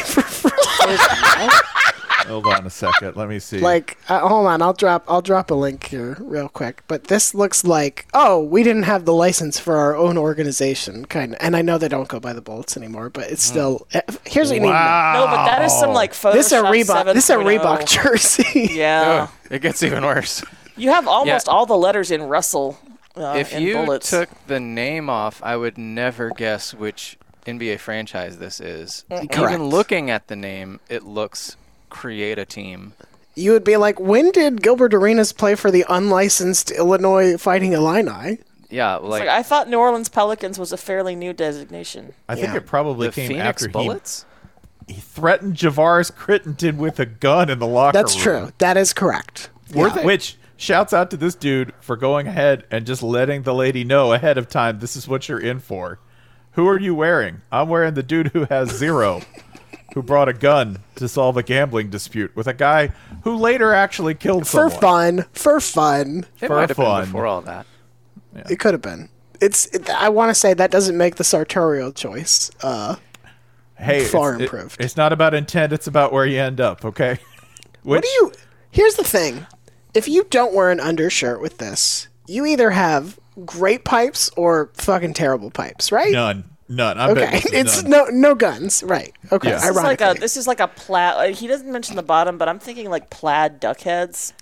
Hold on a second. Let me see. Like, uh, hold on, I'll drop I'll drop a link here real quick. But this looks like, oh, we didn't have the license for our own organization, kind of. And I know they don't go by the Bullets anymore, but it's still. Uh, here's what you need to know. No, but that is some like Photoshop This is a Reebok. This is a 7.0. Reebok jersey. Yeah, Oh, it gets even worse. you have almost Yeah. all the letters in Russell. Uh, If in you bullets. took the name off, I would never guess which N B A franchise this is. Correct. Even looking at the name, it looks create a team. You would be like, when did Gilbert Arenas play for the unlicensed Illinois Fighting Illini? Yeah, It's like, like, I thought New Orleans Pelicans was a fairly new designation. I think Yeah. it probably the came Phoenix after Bullets? he, he threatened Javaris Crittenton with a gun in the locker That's room. true. That is correct. Were Yeah. they- Which shouts out to this dude for going ahead and just letting the lady know ahead of time this is what you're in for. Who are you wearing? I'm wearing the dude who has zero, who brought a gun to solve a gambling dispute with a guy who later actually killed For someone. fun. For fun. It For might have fun. been before all that. It could have been. It's. It, I want to say that doesn't make the sartorial choice. Uh, Hey, far it's, it- improved. it's not about intent; it's about where you end up. Okay. what do you? Here's the thing: if you don't wear an undershirt with this, you either have great pipes or fucking terrible pipes, right? None, none. I Okay, bet it's none. no no guns, right? Okay, Yeah. This This is like a ironically. this is like a plaid. Uh, he doesn't mention the bottom, but I'm thinking like plaid duck heads.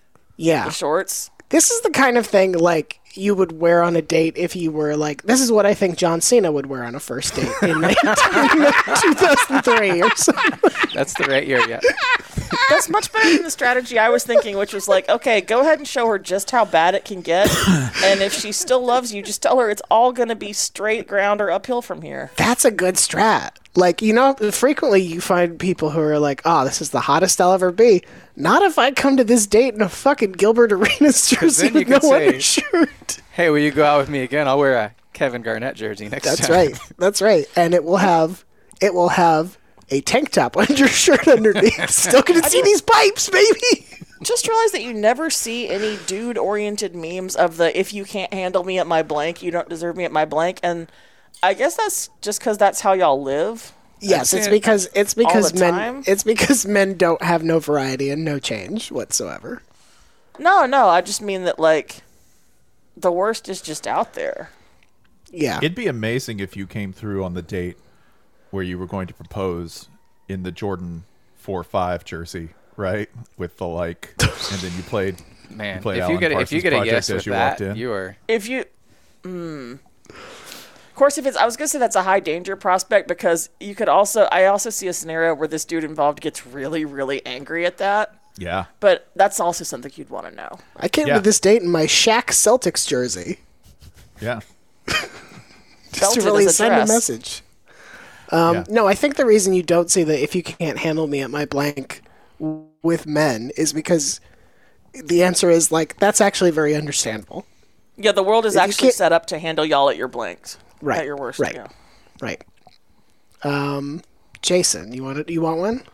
Yeah. The shorts. This is the kind of thing, like, you would wear on a date if you were, like, this is what I think John Cena would wear on a first date in two thousand three or something. That's the right year, yeah. That's much better than the strategy I was thinking, which was like, okay, go ahead and show her just how bad it can get. And if she still loves you, just tell her it's all going to be straight ground or uphill from here. That's a good strat. Like, you know, frequently you find people who are like, oh, this is the hottest I'll ever be. Not if I come to this date in a fucking Gilbert Arenas jersey then you with no can say- undershirt. Hey, will you go out with me again? I'll wear a Kevin Garnett jersey next That's time. right. That's right. And it will have, it will have a tank top undershirt underneath. Still gonna see these pipes, baby. Just realize that you never see any dude-oriented memes of the if you can't handle me at my blank, you don't deserve me at my blank. And I guess that's just because that's how y'all live. Yes, it's it because it's because the men time? it's because men don't have no variety and no change whatsoever. No, no, I just mean that, like, the worst is just out there. Yeah. It'd be amazing if you came through on the date where you were going to propose in the Jordan four five jersey, right? With the, like, and then you played. Man, you played if Alan you get a, if you Parsons get a Project yes as with you that, walked in. you are. If you, mm. Of course, if it's, I was gonna say that's a high danger prospect because you could also, I also see a scenario where this dude involved gets really, really angry at that. Yeah. But that's also something you'd want to know. I came Yeah. to this date in my Shaq Celtics jersey. Yeah. Just to Belted really as a send a dress. message. Um, Yeah. No, I think the reason you don't see the if you can't handle me at my blank w- with men is because the answer is like that's actually very understandable. Yeah, the world is If you actually can't- set up to handle y'all at your blanks. Right, At your worst. right. Yeah. Right. Um, Jason, you want it? You want one?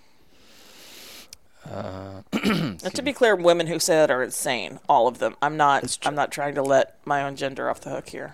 And to be clear, women who say that are insane. All of them. I'm not. I'm not trying to let my own gender off the hook here.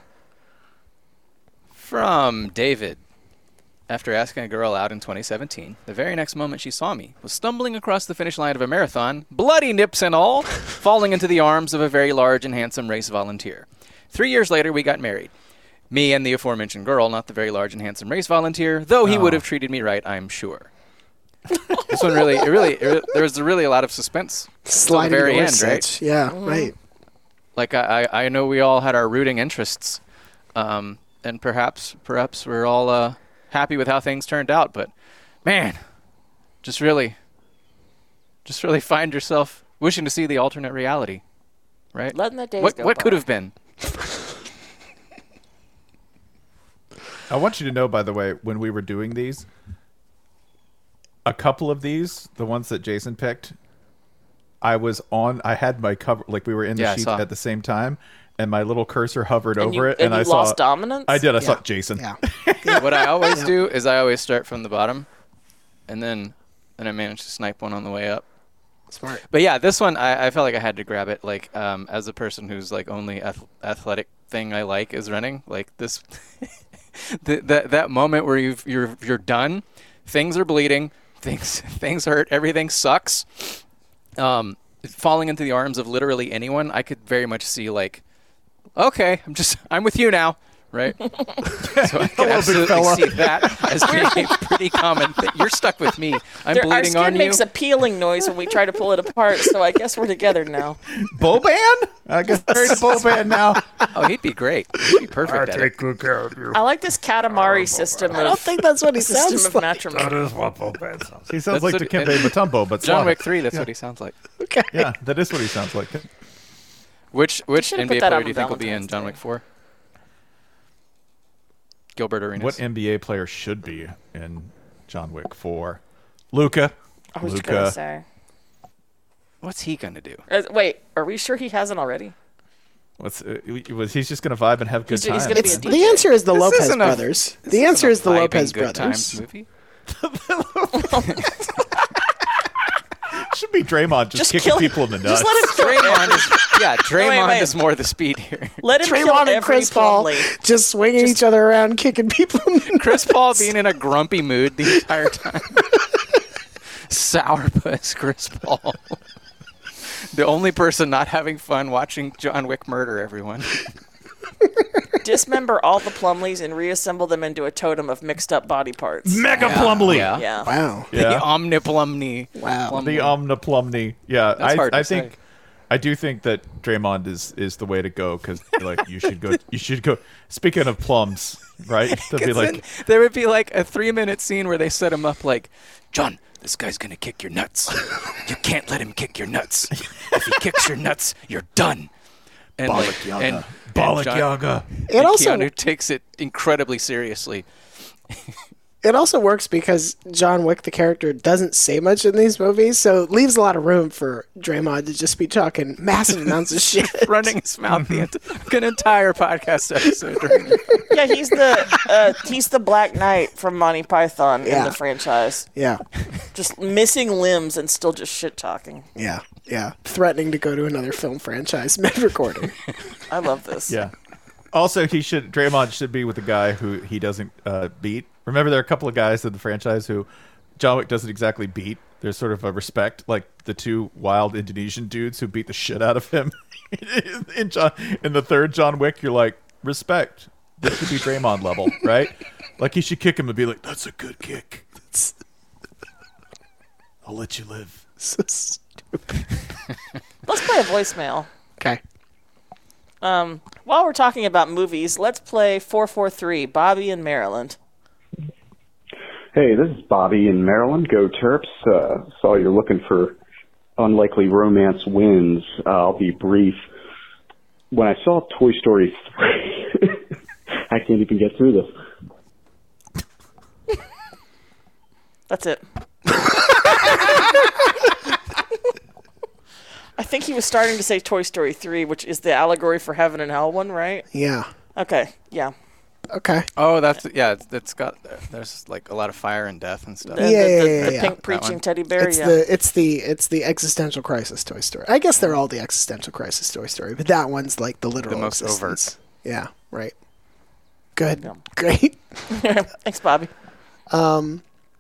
From David. After asking a girl out in twenty seventeen, the very next moment she saw me was stumbling across the finish line of a marathon, bloody nips and all, falling into the arms of a very large and handsome race volunteer. Three years later, we got married. Me and the aforementioned girl, not the very large and handsome race volunteer, though he would have treated me right, I'm sure. This one really, it really, it, re- there was really a lot of suspense till the Sliding very door end, right? stitch. Yeah, right. Like I, I I know we all had our rooting interests, um, and perhaps perhaps we're all uh, happy with how things turned out. But man, just really, just really find yourself wishing to see the alternate reality, right? Letting the days what go what by. could have been? I want you to know, by the way, when we were doing these, a couple of these, the ones that Jason picked, I was on, I had my cover, like we were in the Yeah, I sheet saw. at the same time, and my little cursor hovered And over you, it, and and, I you saw. lost dominance. I did. I saw Yeah. Jason. Yeah. What I always do is I always start from the bottom, and then then I manage to snipe one on the way up. Smart. But yeah, this one I, I felt like I had to grab it. Like um, as a person whose like only ath- athletic thing I like is running. Like this, the, that that moment where you've, you're you're done, things are bleeding, things things hurt, everything sucks. Um, falling into the arms of literally anyone, I could very much see like, okay, I'm just I'm with you now. Right, so I can absolutely see that as being a pretty common thing. You're stuck with me. I'm There, our bleeding skin on you. makes a peeling noise when we try to pull it apart. So I guess we're together now. Boban? I guess married to Boban now. Oh, he'd be great. He'd be perfect at it. good care of you. I like this Katamari system of I don't think that's what he system sounds of like. matrimony. That is what Boban sounds He sounds That's like what- Dikembe Mutombo, but John Slavic. Wick three, that's what he sounds like. Okay. Yeah, that is what he sounds like. Which which should've N put B A that player on do you think will be in Valentine's John Day. Wick four? Gilbert Arenas. What N B A player should be in John Wick four? Luca. I was Luca. gonna say. What's he gonna do? Uh, wait, are we sure he hasn't already? What's uh, was he's just gonna vibe and have good He's- he's times? gonna be It's, a D the J. answer is the This Lopez isn't a- brothers. This The isn't answer a is the vibing Lopez Good brothers. Times movie. Should be Draymond just, Just kicking kill- people in the nuts. Just let him kill Draymond is yeah. Draymond wait. is more the speed here. Let him kill Draymond and every Chris Paul Plumlee. just swinging each other around, kicking people. in the Chris nuts. Paul being in a grumpy mood the entire time. Sourpuss Chris Paul. The only person not having fun watching John Wick murder everyone. Dismember all the Plumleys and reassemble them into a totem of mixed up body parts. Mega Plumley. Yeah. Yeah. Wow. The Yeah. Omniplumney. Wow. The Omniplumney. Yeah, That's I, hard I to think say. I do think that Draymond is, is the way to go because like you should go. You should go. Speaking of plums, right? They'll be 'Cause then like, there would be like a three minute scene where they set him up like, John, this guy's gonna kick your nuts. You can't let him kick your nuts. If he kicks your nuts, you're done. And Balak like, Yaga. and, Balak and John, Yaga. It and also Keanu takes it incredibly seriously. it also works because John Wick, the character, doesn't say much in these movies, so it leaves a lot of room for Draymond to just be talking massive amounts of shit. Running his mouth the ent- an entire podcast episode. During Yeah, he's the uh, he's the Black Knight from Monty Python in Yeah. the franchise. Yeah, Just missing limbs and still just shit talking. yeah, yeah. Threatening to go to another film franchise mid-recording. I love this. Yeah. Also, he should Draymond should be with the guy who he doesn't uh, beat. Remember, there are a couple of guys in the franchise who John Wick doesn't exactly beat. There's sort of a respect, like the two wild Indonesian dudes who beat the shit out of him. in John, in the third John Wick, you're like, respect. This should be Draymond level, right? Like he should kick him and be like, "That's a good kick. I'll let you live." So stupid. Let's play a voicemail. Okay. Um, while we're talking about movies, let's play four four three, Bobby in Maryland. Hey, this is Bobby in Maryland. Go Terps. Uh, saw you're looking for unlikely romance wins. Uh, I'll be brief. When I saw Toy Story three, I can't even get through this. That's it. I think he was starting to say Toy Story three, which is the allegory for heaven and hell one, right? Yeah. Okay, yeah. Okay. Oh, that's yeah. It's, it's got there's like a lot of fire and death and stuff. The, Yeah, the, yeah, the, yeah, the yeah. pink That preaching one. teddy bear, It's yeah. the it's the it's the existential crisis Toy Story. I guess they're all the existential crisis Toy Story, but that one's like the literal The most existence. Yeah, right. Good. Yeah. Great. Thanks, Bobby. Um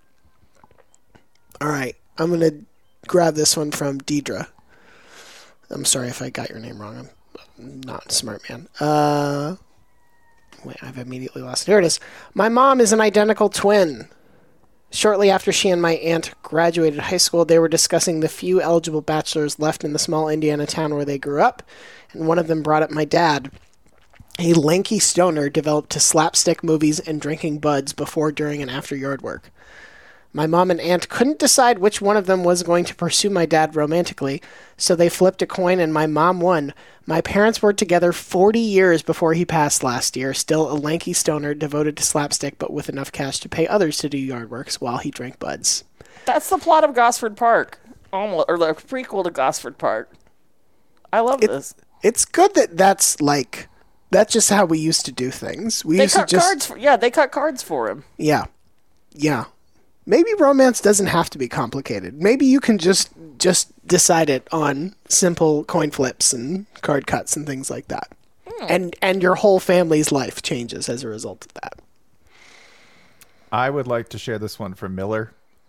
All right. I'm going to grab this one from Deidre. I'm sorry if I got your name wrong. I'm not a smart man. Uh Wait, I've immediately lost it. Here it is. My mom is an identical twin. Shortly after she and my aunt graduated high school, they were discussing the few eligible bachelors left in the small Indiana town where they grew up, and one of them brought up my dad. A lanky stoner developed to slapstick movies and drinking buds before, during, and after yard work. My mom and aunt couldn't decide which one of them was going to pursue my dad romantically, so they flipped a coin and my mom won. My parents were together forty years before he passed last year, still a lanky stoner devoted to slapstick but with enough cash to pay others to do yard works while he drank buds. That's the plot of Gosford Park, almost, or the prequel to Gosford Park. I love It- this. It's good that that's like, that's just how we used to do things. We They used to cut just, cards. For, yeah, they cut cards for him. yeah, yeah. Maybe romance doesn't have to be complicated. Maybe you can just just decide it on simple coin flips and card cuts and things like that. And and your whole family's life changes as a result of that. I would like to share this one from Miller.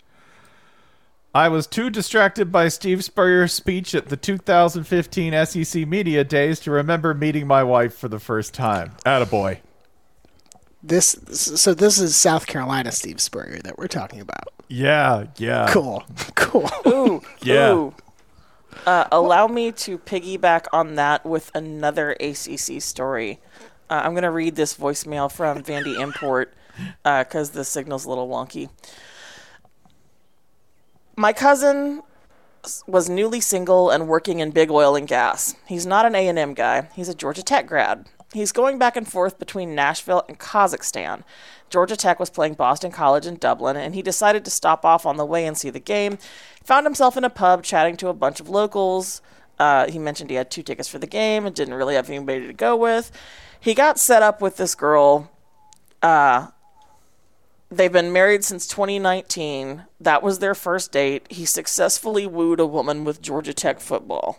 I was too distracted by Steve Spurrier's speech at the two thousand fifteen S E C Media Days to remember meeting my wife for the first time. Attaboy. This so this is South Carolina Steve Spurrier that we're talking about. Yeah, yeah. Cool. Cool. Ooh, Yeah. ooh. Uh, allow me to piggyback on that with another A C C story. Uh, I'm going to read this voicemail from Vandy Import because the signal's a little wonky. My cousin was newly single and working in big oil and gas. He's not an A and M guy. He's a Georgia Tech grad. He's going back and forth between Nashville and Kazakhstan. Georgia Tech was playing Boston College in Dublin, and he decided to stop off on the way and see the game. Found himself in a pub chatting to a bunch of locals. Uh, he mentioned he had two tickets for the game and didn't really have anybody to go with. He got set up with this girl. Uh, they've been married since twenty nineteen. That was their first date. He successfully wooed a woman with Georgia Tech football.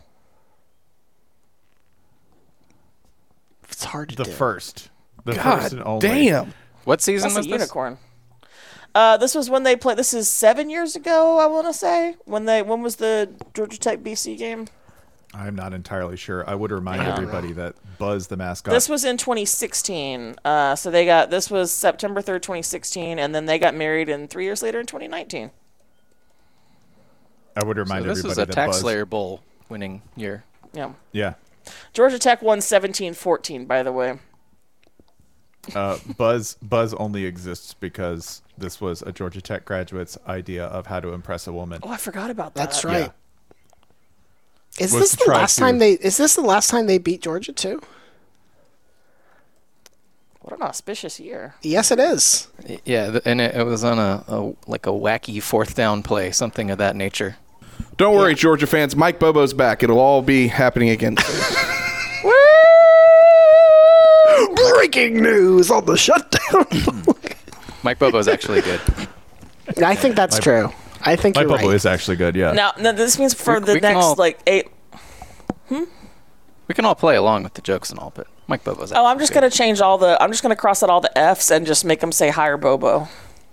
It's hard to The do. first. The God first and only. damn. What season That's was a this? unicorn. Uh, this was when they played. This is seven years ago, I want to say. When they when was the Georgia Tech B C game? I'm not entirely sure. I would remind Yeah. everybody that Buzz the mascot. This was in twenty sixteen. Uh, so they got this was September third, twenty sixteen, and then they got married in three years later in twenty nineteen. I would So remind this everybody is a that Tax Buzz. Slayer Bowl winning year. Yeah. Yeah. Georgia Tech won seventeen fourteen, by the way. Uh, Buzz Buzz only exists because this was a Georgia Tech graduate's idea of how to impress a woman. Oh, I forgot about that. That's right. Yeah. Is Was this to the try last to- time they? Is this the last time they beat Georgia too? What an auspicious year. Yes, it is. Yeah, th- and it, it was on a, a like a wacky fourth down play, something of that nature. Don't worry, Georgia fans. Mike Bobo's back. It'll all be happening again soon. Breaking news on the shutdown. Mike Bobo's actually good. I think that's true. I think My you're Bobo right. is actually good, yeah. Now, now this means for We- the we can next all- like eight. We can all play along with the jokes and all, but Mike Bobo's Oh, I'm actually just good. gonna change all the. I'm just gonna cross out all the F's and just make them say higher Bobo.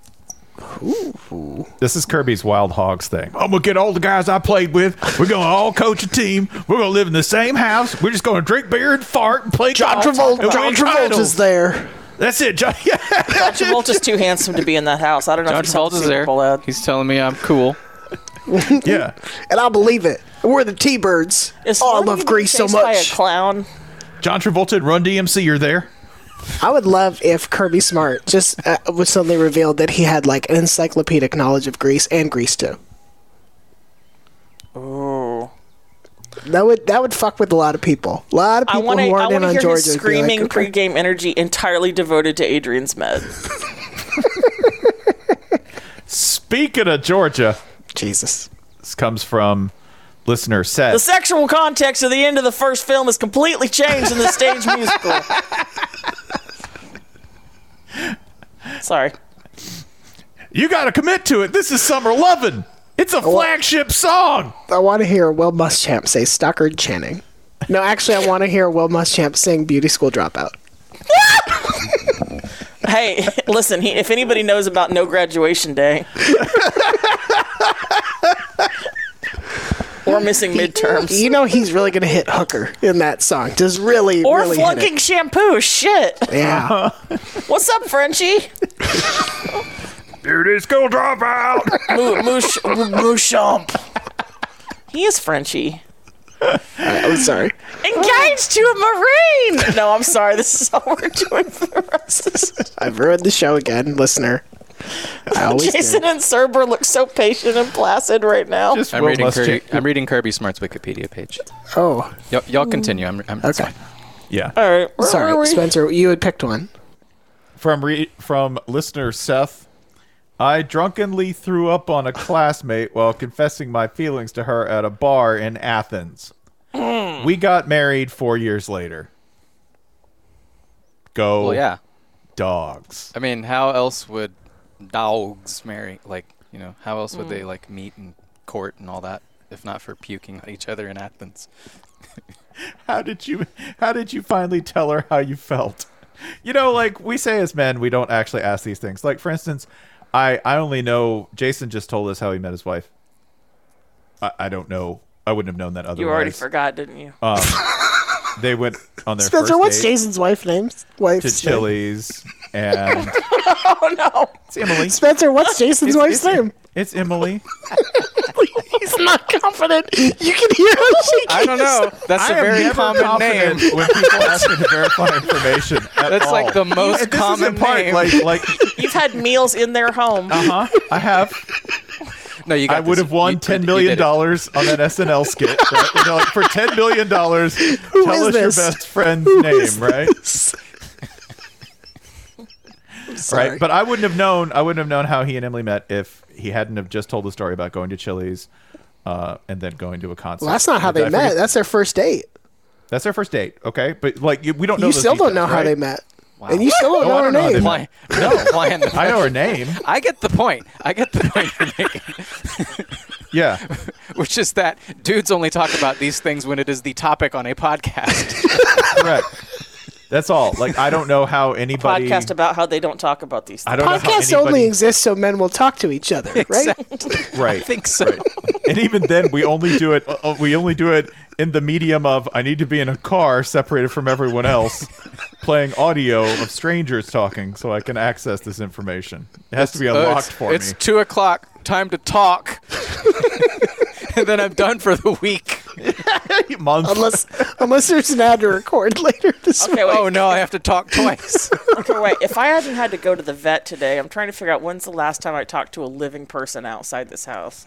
This is Kirby's Wild Hogs thing. I'm going to get all the guys I played with. We're going to all coach a team. We're going to live in the same house. We're just going to drink beer and fart and play John golf Travolta. and John win Travolta's titles. there. That's it. John, yeah. John Travolta's too handsome to be in that house. I don't know John if you saw the Travolta's Super there. Bowl ad. He's telling me I'm cool. yeah. And I believe it. We're the T-Birds. Is Oh, I Slim love getting Grease so chased by a much. clown. John Travolta and Run D M C, you're there? I would love if Kirby Smart just uh, was suddenly revealed that he had like an encyclopedic knowledge of Grease and Grease too. Ooh. That would that would fuck with a lot of people. A lot of I people want to. who I aren't in want to on hear Georgia his would be screaming like, okay. pregame energy entirely devoted to Adrian's Med. Speaking of Georgia, Jesus. this comes from listener The Seth. sexual context of the end of the first film is completely changed in the stage musical. Sorry. You got to commit to it. This is Summer Lovin'. It's a flagship song. I want to hear Will Muschamp say Stockard Channing. No, actually, I want to hear Will Muschamp sing Beauty School Dropout. Hey, listen, he, if anybody knows about No Graduation Day or missing midterms You know he's really going to hit Hooker in that song. Just really, or really hit flunking shampoo, shit. it. Yeah. What's up, Frenchie? Beauty school dropout. Moo- Moosh- Mooshump. He is Frenchie. I'm sorry. Engaged to a Marine! No, I'm sorry. This is all we're doing for the rest of this. I've ruined the show again, listener. I always Jason do. and Cerber look so patient and placid right now. Just I'm Will reading, Kirby, Muschamp. I'm reading Kirby Smart's Wikipedia page. Oh, Y- y'all continue. I'm, I'm it's okay. fine. Yeah. All right. Where were Sorry, we? Spencer. You had picked one. From re- from listener Seth, I drunkenly threw up on a classmate while confessing my feelings to her at a bar in Athens. We got married four years later. Go Well, yeah. dogs. I mean, how else would dogs marry? Like, you know, how else would they like meet in court and all that if not for puking on each other in Athens? How did you how did you finally tell her how you felt? You know, like we say as men, we don't actually ask these things. Like, for instance, I, I only know Jason just told us how he met his wife. I, I don't know. I wouldn't have known that otherwise. You already forgot, didn't you? Um, they went on their Spencer, first what's date Jason's wife name? to Wife's name? Chili's, and Oh, no. it's Emily. Spencer, what's Jason's It's- wife's it's- name? It's Emily. He's not confident. You can hear him shaking. I don't know. That's I a am very never common confident name. when people ask me to verify information. At That's like all. the most And this is common in part, name. Like, like, You've had meals in their home. uh huh. I have. No, you got I would this. have won You- ten you million did it. dollars on that S N L skit. Right? You know, like for ten million dollars, tell is us this? your best friend's Who name, is right? this? Sorry. Right. But I wouldn't have known. I wouldn't have known how he and Emily met if he hadn't have just told the story about going to Chili's, uh, and then going to a concert. Well, that's not how Did they I met. forget- That's their first date. That's their first date. Okay, but like you- we don't know. You those still don't details, know how right? they met. And you still don't Oh, know I her don't know how they name. met. Apply- no, applying the I know her name. I get the point. I get the point you're making, Yeah. which is that dudes only talk about these things when it is the topic on a podcast. Correct. That's all. Like I don't know how anybody. Podcast about how they don't talk about these I things. don't know how Podcasts anybody. only exist so men will talk to each other, right? Exactly. Right. I think so. Right. And even then, we only do it. Uh, we only do it in the medium of I need to be in a car separated from everyone else, playing audio of strangers talking, so I can access this information. It has to be Uh, unlocked it's, for it's me. two o'clock. Time to talk. And then I'm done for the week. Month. Unless unless there's an ad to record later this Okay, wait. Oh no, I have to talk twice. Okay, wait. If I hadn't had to go to the vet today, I'm trying to figure out when's the last time I talked to a living person outside this house.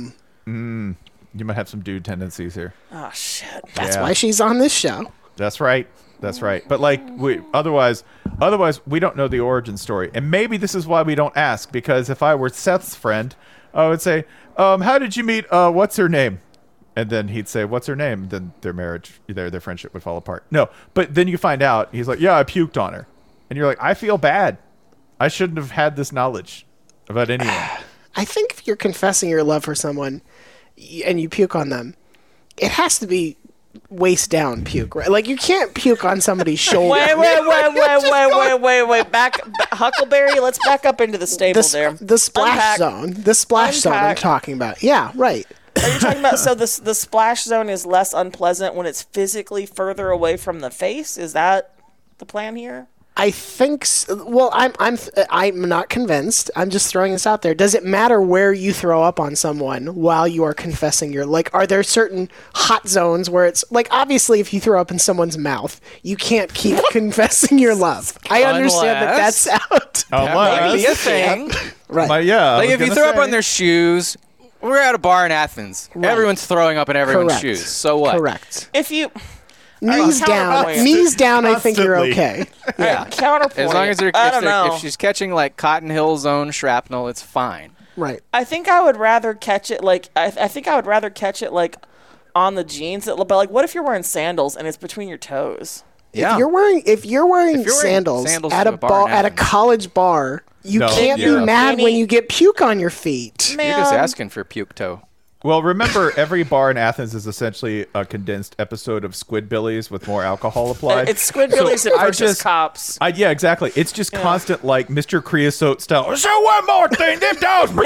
You might have some dude tendencies here. Oh, shit. That's Yeah. why she's on this show. That's right. That's right. But like we otherwise otherwise we don't know the origin story. And maybe this is why we don't ask, because if I were Seth's friend, I would say, um, how did you meet uh what's her name? And then he'd say, what's her name? Then their marriage their their friendship would fall apart. No. But then you find out, he's like, yeah, I puked on her. And you're like, I feel bad. I shouldn't have had this knowledge about anyone. I think if you're confessing your love for someone y- and you puke on them, it has to be waist down puke, right? Like you can't puke on somebody's shoulder. Wait, wait, wait, wait, wait, wait, wait, wait. Back, b- Huckleberry, let's back up into the stable The, there. s- the splash Unpack. zone. The splash zone I'm Unpack. talking about. Yeah, right. Are you talking about, so the, the splash zone is less unpleasant when it's physically further away from the face? Is that the plan here? I think. s Well, I'm. I'm. I'm not convinced. I'm just throwing this out there. Does it matter where you throw up on someone while you are confessing your? Like, are there certain hot zones where it's like obviously if you throw up in someone's mouth, you can't keep confessing your love. I understand that Unless- that's out. That might be a thing. Right. But yeah. I Like was if you gonna throw up say- on their shoes, we're at a bar in Athens. Everyone's throwing up in everyone's Correct. shoes. So what? Correct. If you... Knees down. counterpoint. Knees down. I think you're Constantly. okay. Yeah. Counterpoint. As long as they're, I if, don't they're know. if she's catching like Cotton Hill zone shrapnel, it's fine. Right. I think I would rather catch it like I, I think I would rather catch it like on the jeans. That, but like, what if you're wearing sandals and it's between your toes? Yeah. If you're wearing if you're wearing, If you're wearing sandals, sandals at to a a bar bar in at a Athens. college bar, you No, can't you're- be mad when Any- you get puke on your feet. Man, You're just asking for puke toe. Well, remember, every bar in Athens is essentially a condensed episode of Squidbillies with more alcohol applied. It's Squidbillies So I versus just- cops. I, yeah, exactly. It's just constant, like, Mister Creosote style. So one more thing, them dogs.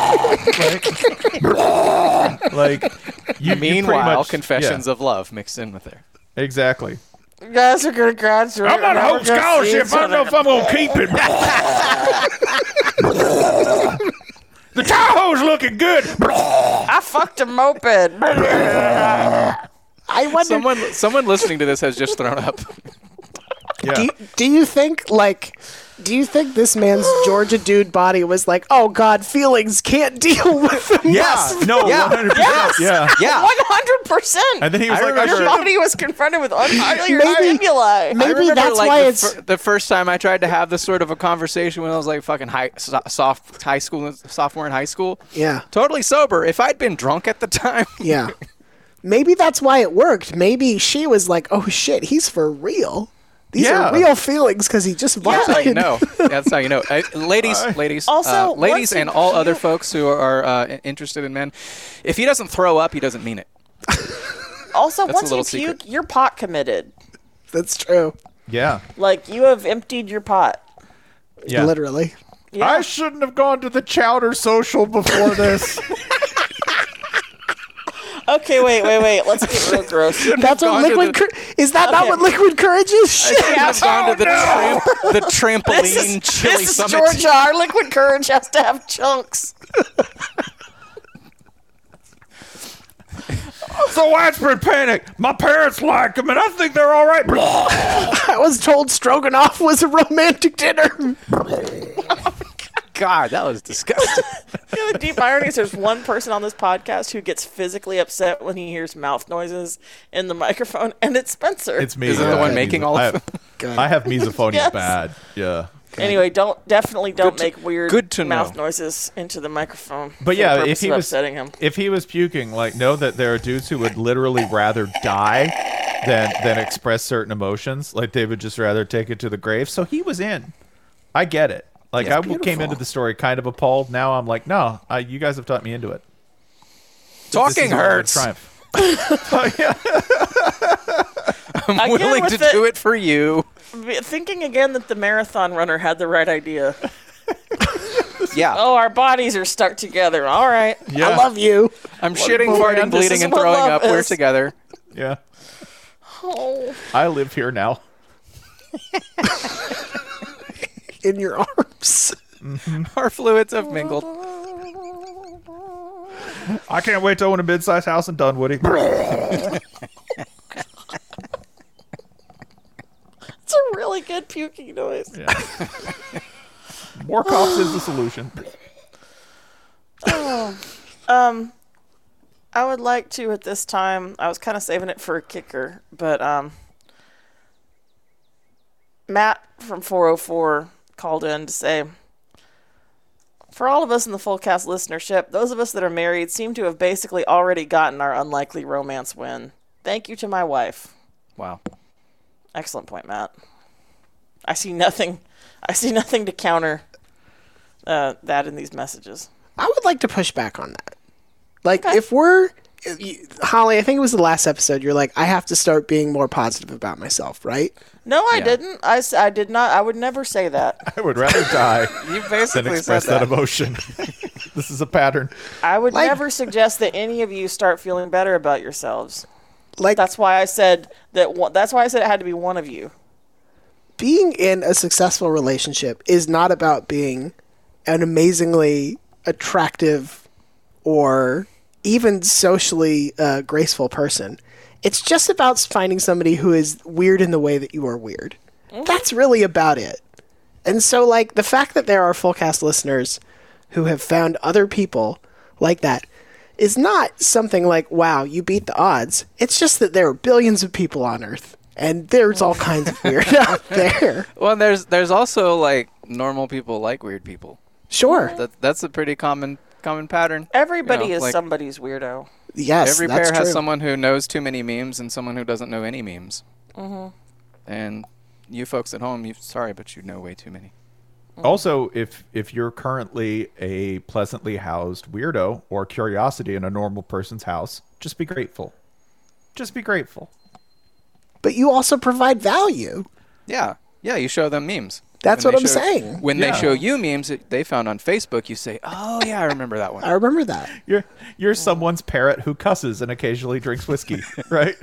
like, like, you, you pretty Meanwhile, much- confessions yeah, of love mixed in with there. exactly. You guys are gonna graduate. I'm not and holding we're gonna see scholarship. I don't know if I'm going to keep it. The Tahoe's looking good. I fucked a moped. I wonder. Someone, someone listening to this has just thrown up. Yeah. do, you, do you think like? Do you think this man's Georgia dude body was like, oh God, feelings can't deal with them? Yeah. No, Yeah. one hundred percent. Yeah. Yeah. One hundred percent. And then he was I like, I remember- should Your have. body was confronted with unhighly Maybe- stimuli. maybe I remember, that's like, why the, it's- fir- the first time I tried to have this sort of a conversation when I was like fucking high, so- soft high school, sophomore in high school. Yeah. Totally sober. If I'd been drunk at the time, Yeah. Maybe that's why it worked. Maybe she was like, oh shit, he's for real. These Yeah. are real feelings because he just that's how you vomited. know. That's how you know. Uh, ladies, ladies, Also, uh, ladies, once and you- all other folks who are uh, i- interested in men, if he doesn't throw up, he doesn't mean it. Also, That's a once you little puke, secret. you're pot committed. That's true. Yeah. Like you have emptied your pot. Yeah. Literally. Yeah. I shouldn't have gone to the chowder social before this. Okay, wait, wait, wait. Let's get real gross. That's what gone to liquid the- cour- is that not Okay. what liquid courage is? Shit. I've gone to the, tramp- the trampoline This is, chili this is summit. Georgia. Our liquid courage has to have chunks. So widespread panic. My parents like them, and I think they're all right. I was told stroganoff was a romantic dinner. God, that was disgusting. You know, the deep irony is there's one person on this podcast who gets physically upset when he hears mouth noises in the microphone, and it's Spencer. It's me. Is it the yeah. one making all I of have, I have misophonia Yes. bad. Yeah. Anyway, don't definitely don't Good to- make weird good to mouth know. noises into the microphone. But for the yeah, purpose if he of was upsetting him. if he was puking, like know that there are dudes who would literally rather die than than express certain emotions. Like they would just rather take it to the grave. So he was in. I get it. Like Yeah, I it's came beautiful. into the story kind of appalled. Now I'm like, no, I, you guys have taught me into it. This Talking is a moment of hurts. triumph. Oh, yeah. I'm Again willing with to the- do it for you. Thinking again that the marathon runner had the right idea. Yeah. Oh, our bodies are stuck together. All right. Yeah. I love you. I'm shitting, boy, farting, this bleeding, is and what throwing love up. We're is. together. Yeah. Oh. I live here now. In your arms. Our fluids have mingled. I can't wait to own a mid-sized house in Dunwoody. It's a really good puking noise. Yeah. More cops is the solution. Oh. Um, I would like to at this time. I was kind of saving it for a kicker, but um, Matt from four oh four called in to say, for all of us in the full cast listenership, those of us that are married seem to have basically already gotten our unlikely romance win. Thank you to my wife. Wow. Excellent point, Matt. I see nothing. I see nothing to counter uh, that in these messages. I would like to push back on that. Like, okay. if we're... Holly, I think it was the last episode, you're like, I have to start being more positive about myself, right? No, I yeah. didn't. I, I did not. I would never say that. I would rather die you basically than express said that. that emotion. This is a pattern. I would like, never suggest that any of you start feeling better about yourselves. Like That's why I said that. One, that's why I said it had to be one of you. Being in a successful relationship is not about being an amazingly attractive or even socially uh, graceful person. It's just about finding somebody who is weird in the way that you are weird. Mm-hmm. That's really about it. And so, like, the fact that there are full cast listeners who have found other people like that is not something like, wow, you beat the odds. It's just that there are billions of people on Earth, and there's all kinds of weird out there. Well, there's there's also, like, normal people like weird people. Sure. That That's a pretty common common pattern. Everybody you know, is like, somebody's weirdo. Yes, every that's pair has true. someone who knows too many memes and someone who doesn't know any memes. Mm-hmm. And you folks at home, you sorry, but you know way too many. Also, if if you're currently a pleasantly housed weirdo or curiosity in a normal person's house, just be grateful. Just be grateful. But you also provide value. Yeah. Yeah, you show them memes. That's When what they I'm show- saying. When Yeah. they show you memes that they found on Facebook, you say, oh, yeah, I remember that one. I remember that. You're you're someone's parrot who cusses and occasionally drinks whiskey, right?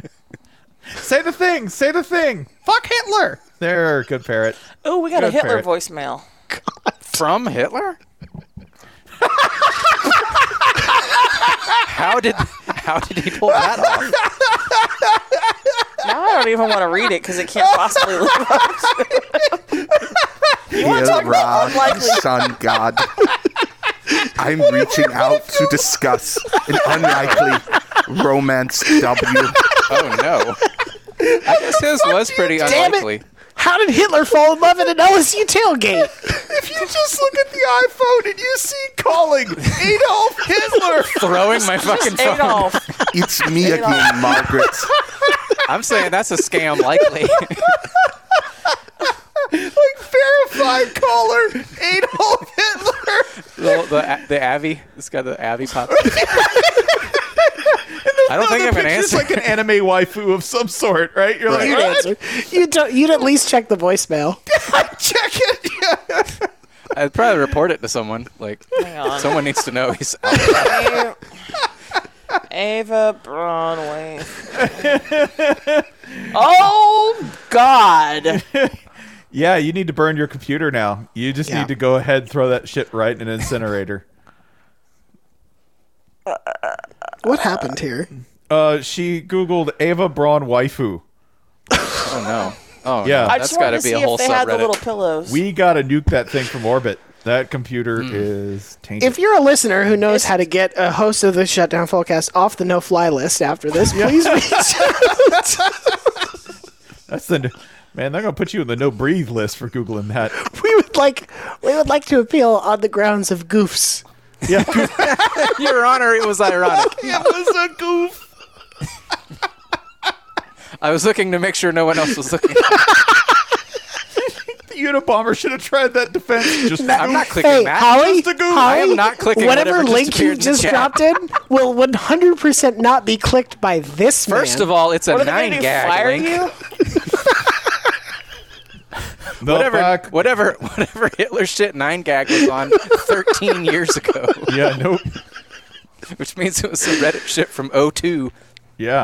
Say the thing. Say the thing. Fuck Hitler. There, good parrot. Oh, we got a Good Hitler parrot. voicemail. From Hitler? How did how did he pull that off? Now I don't even want to read it because it can't possibly live up to You want to talk about Ra, unlikely? sun god. I'm reaching out to discuss an unlikely romance W. Oh, no. I guess his was pretty Damn unlikely. it! How did Hitler fall in love at an L S U tailgate? If you just look at the iPhone and you see calling Adolf Hitler. Throwing my fucking phone. Adolf. It's me again, Margaret. I'm saying that's a scam likely. Like verified caller Adolf Hitler. the, the, the Avi. This guy, the Avi pops. I don't think I have an It's answer. like an anime waifu of some sort, right? You're You'd like, answer. You'd, don't- you'd at least check the voicemail. check it. Yeah. I'd probably report it to someone. Like, Hang on. someone needs to know he's out. Ava Broadway. Oh, God. Yeah, you need to burn your computer now. You just Yeah. need to go ahead and throw that shit right in an incinerator. What happened here? Uh, she Googled Ava Braun waifu. Oh, no. Oh, Yeah. no. I That's just got wanted to to be see a whole if they had the little subreddit. pillows. We gotta nuke that thing from orbit. That computer is tainted. If you're a listener who knows how to get a host of the Shutdown Fullcast off the no-fly list after this, please reach out. That's the man. They're gonna put you in the no breathe list for googling that. We would like we would like to appeal on the grounds of goofs. Yeah, Your Honor, it was ironic. it was a goof. I was looking to make sure no one else was looking. The Unabomber should have tried that defense. Just I'm not clicking Hey, that. Holly, Just a goof. I Holly, am not clicking whatever, whatever just link you appeared in the just chat. dropped in will one hundred percent not be clicked by this First man. of all, it's a What are they nine going to do, gag fire link. you? No, Whatever, back. whatever, whatever Hitler shit nine gag was on thirteen years ago, Yeah, nope. which means it was some Reddit shit from oh two. Yeah.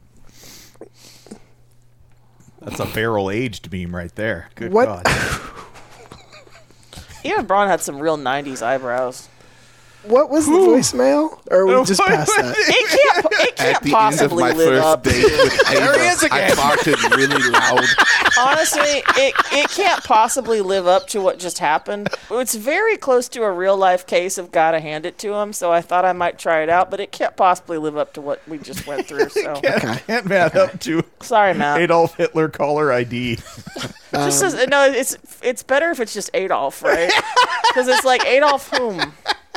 That's a barrel aged meme right there. Good What- God. Even Braun had some real nineties eyebrows. what was the voicemail? Or we just passed that? It can't. It At can't the possibly end of my live first up. date with Ava, There he is I again. farted really loud. Honestly, it it can't possibly live up to what just happened. It's very close to a real life case of gotta hand it to him. So I thought I might try it out, but it can't possibly live up to what we just went through. So Can't, can't match up to sorry, Matt. Adolf Hitler caller I D. Just says, no, it's it's better if it's just Adolf, right? Because it's like Adolf whom?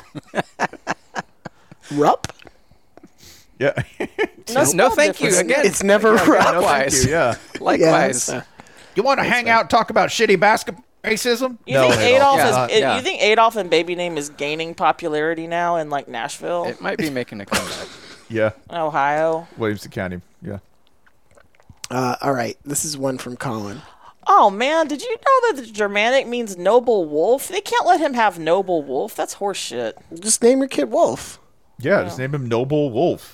Rupp? Yeah. No, No, spell thank you. difference. Again, It's never yeah, Rupp. no, thank you. Yeah. Likewise. Yeah, You want to hang out and talk about shitty basketball racism? You no, think Adolf Yeah, is? uh, it- yeah. You think Adolf and baby name is gaining popularity now in like Nashville, It might be making a comeback. Yeah. Ohio? Williamson County. Yeah. Uh, all right, this is one from Colin. Oh man, did you know that the Germanic means noble wolf? They can't let him have noble wolf. That's horseshit. Just name your kid Wolf. Yeah, just name him Noble Wolf.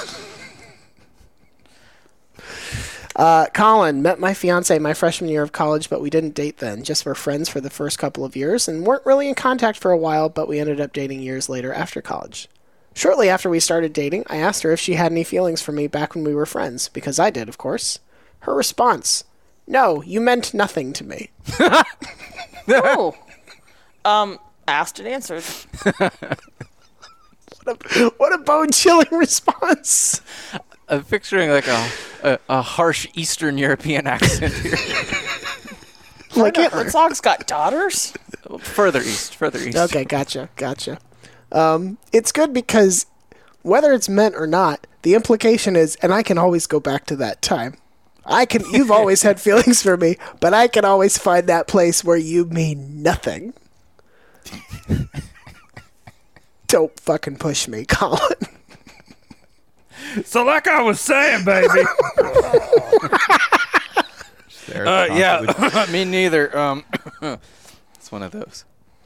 Uh, Colin, met my fiance my freshman year of college, but we didn't date then. Just were friends for the first couple of years and weren't really in contact for a while, but we ended up dating years later after college. Shortly after we started dating, I asked her if she had any feelings for me back when we were friends, because I did, of course. Her response, no, you meant nothing to me. Oh, um, asked and answered. What a bone-chilling response. I'm picturing like a, a, a harsh Eastern European accent here. Like Werner Hitler. Herzog's got daughters. Further east, further east. Okay, gotcha, gotcha. Um, it's good because whether it's meant or not, the implication is, and I can always go back to that time. I can. You've always had feelings for me, but I can always find that place where you mean nothing. Don't fucking push me, Colin. So like I was saying, baby. There, Uh, yeah, constantly- me neither. Um, it's one of those.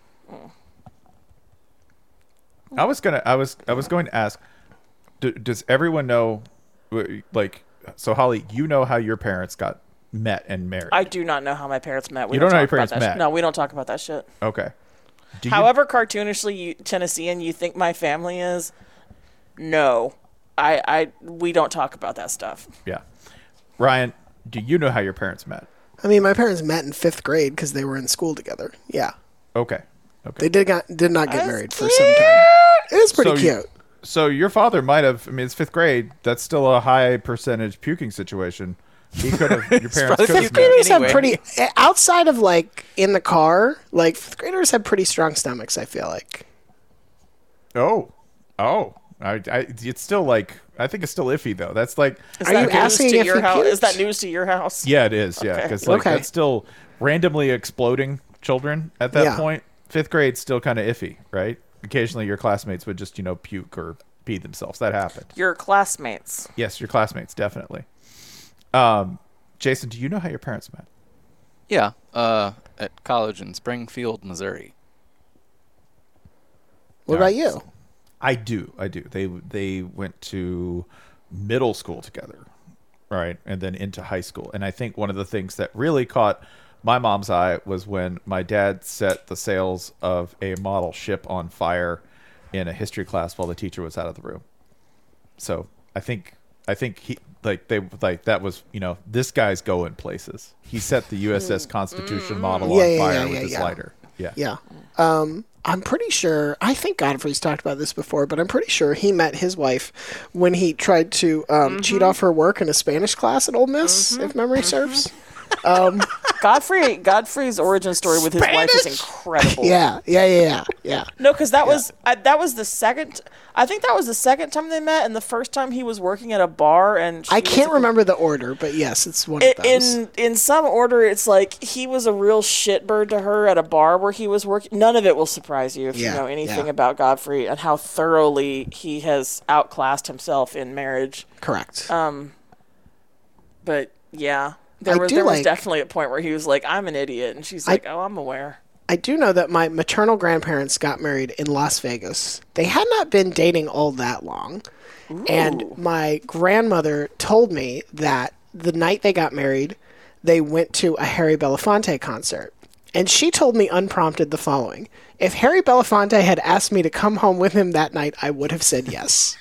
I was gonna. I was. I was going to ask. Do, does everyone know? w- Like, so Holly, you know how your parents got met and married? I do not know how my parents met. We You don't know how talk your about parents that met? sh- No, we don't talk about that shit. Okay. Do you- However cartoonishly you, Tennessean you think my family is, no, I, I, we don't talk about that stuff. Yeah. Ryan, do you know how your parents met? I mean, my parents met in fifth grade because they were in school together. Yeah, Okay. Okay. they did not did not get That's married for some time. It was pretty So you- cute. So your father might have. I mean, it's fifth grade. That's still a high percentage puking situation. He could have. Your parents probably could have fifth met. Graders Anyway. have pretty eh, outside of like in the car. Like fifth graders have pretty strong stomachs. I feel like. Oh. Oh. I, I, it's still like. I think it's still iffy though. That's like. Is Are that you news asking to if your he house? Is puked? that news to your house? Yeah, it is. Yeah, Okay. because like Okay. that's still randomly exploding children at that Yeah. point. Fifth grade's still kind of iffy, right? Occasionally, your classmates would just you know puke or pee themselves. That happened. Your classmates. Yes, your classmates definitely. Um, Jason, do you know how your parents met? Yeah, uh, at college in Springfield, Missouri. What about you? I do. I do. They they went to middle school together, right, and then into high school. And I think one of the things that really caught my mom's eye was when my dad set the sails of a model ship on fire in a history class while the teacher was out of the room. So I think I think he like they like that was you know this guy's going places. He set the U S S Constitution model Yeah, on yeah, fire yeah, with yeah, his yeah. lighter. Yeah. Yeah. Um, I'm pretty sure, I think Godfrey's talked about this before, but I'm pretty sure he met his wife when he tried to um, cheat off her work in a Spanish class at Ole Miss, if memory serves. Godfrey Godfrey's origin story with his wife is incredible. Yeah, yeah, yeah, yeah. yeah. No, because that was I, that was the second. I think that was the second time they met, and the first time he was working at a bar. And she I was can't a- remember the order, but yes, it's one I- of those. In in some order, it's like he was a real shitbird to her at a bar where he was working. None of it will surprise you if Yeah, you know anything yeah. about Godfrey and how thoroughly he has outclassed himself in marriage. Correct. But yeah, there I was do there was like- definitely a point where he was like, "I'm an idiot," and she's like, "Oh, I'm aware." I do know that my maternal grandparents got married in Las Vegas. They had not been dating all that long. And my grandmother told me that the night they got married, they went to a Harry Belafonte concert. And she told me unprompted the following. If Harry Belafonte had asked me to come home with him that night, I would have said yes.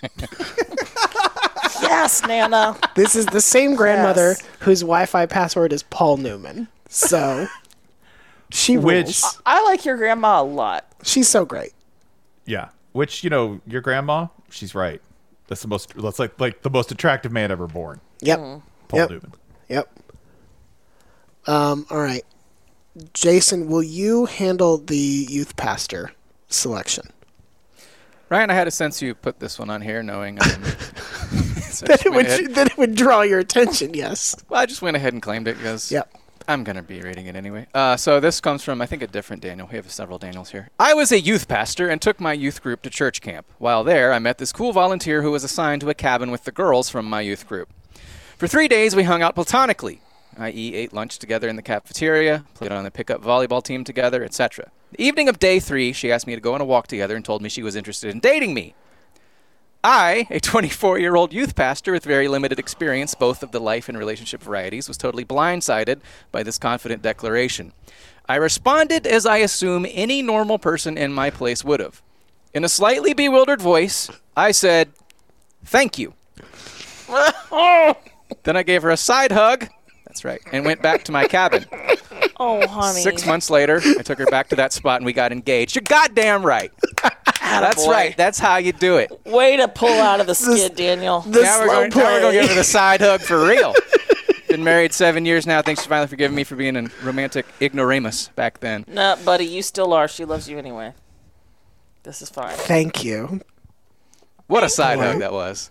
Yes, Nana. This is the same grandmother Yes. whose Wi-Fi password is Paul Newman. So, she Which- rules. I like your grandma a lot. She's so great. Yeah. Which, you know, your grandma, she's right. That's the most, that's like, like the most attractive man ever born. Yep. Paul Yep. Newman. Yep. Um, all right. Jason, will you handle the youth pastor selection? Ryan, I had a sense you put this one on here, knowing um, so I That just it went ahead- would that it would draw your attention, yes. Well, I just went ahead and claimed it because Yep. I'm going to be reading it anyway. Uh, so this comes from, I think, a different Daniel. We have several Daniels here. I was a youth pastor and took my youth group to church camp. While there, I met this cool volunteer who was assigned to a cabin with the girls from my youth group. For three days, we hung out platonically, that is ate lunch together in the cafeteria, played on the pickup volleyball team together, et cetera. The evening of day three, she asked me to go on a walk together and told me she was interested in dating me. I, a twenty-four-year-old youth pastor with very limited experience, both of the life and relationship varieties, was totally blindsided by this confident declaration. I responded as I assume any normal person in my place would have. In a slightly bewildered voice, I said, "Thank you." Then I gave her a side hug, that's right, and went back to my cabin. Oh, honey. Six months later, I took her back to that spot and we got engaged. You're goddamn right. That's Attaboy. right. That's how you do it. Way to pull out of the skid, Daniel. The Now we're, slow going, now we're going to play. give her the side hug for real. Been married seven years now. Thanks for finally forgiving me for being a romantic ignoramus back then. No, buddy, you still are. She loves you anyway. This is fine. Thank you. What a side hug that was.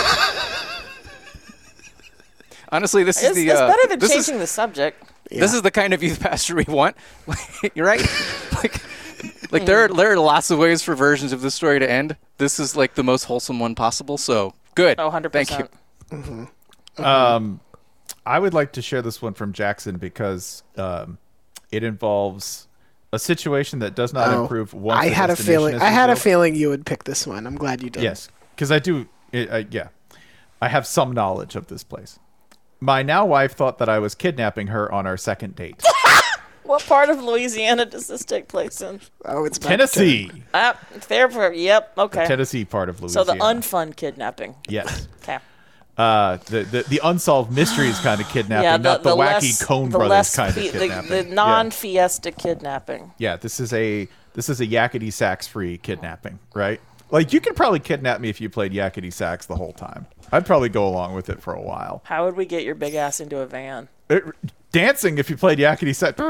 Honestly, this It's, is the it's uh, better than this changing is, the subject. This is the kind of youth pastor we want. You're right. Like, like there are there are lots of ways for versions of this story to end. This is like the most wholesome one possible. So good. Oh, one hundred Thank percent. you. Um, I would like to share this one from Jackson because um, it involves a situation that does not Oh, improve once I the had a destination feeling. is I had a revealed. feeling you would pick this one. I'm glad you did. Yes, because I do. It, uh, yeah, I have some knowledge of this place. My now wife thought that I was kidnapping her on our second date. What part of Louisiana does this take place in? Oh, it's my Tennessee, Ah, there for yep. Okay. Tennessee part of So Louisiana. the unfun kidnapping. yes. Okay. Uh, the, the the unsolved mysteries kind of kidnapping, Yeah, not the, wacky less, Coen the Brothers less kind fe- of the, kidnapping. the Yeah. non-fiesta kidnapping. Yeah, this is a this is a yakety sax free kidnapping, right? Like you could probably kidnap me if you played yakety sax the whole time. I'd probably go along with it for a while. How would we get your big ass into a van? It, dancing if you played yakety sax.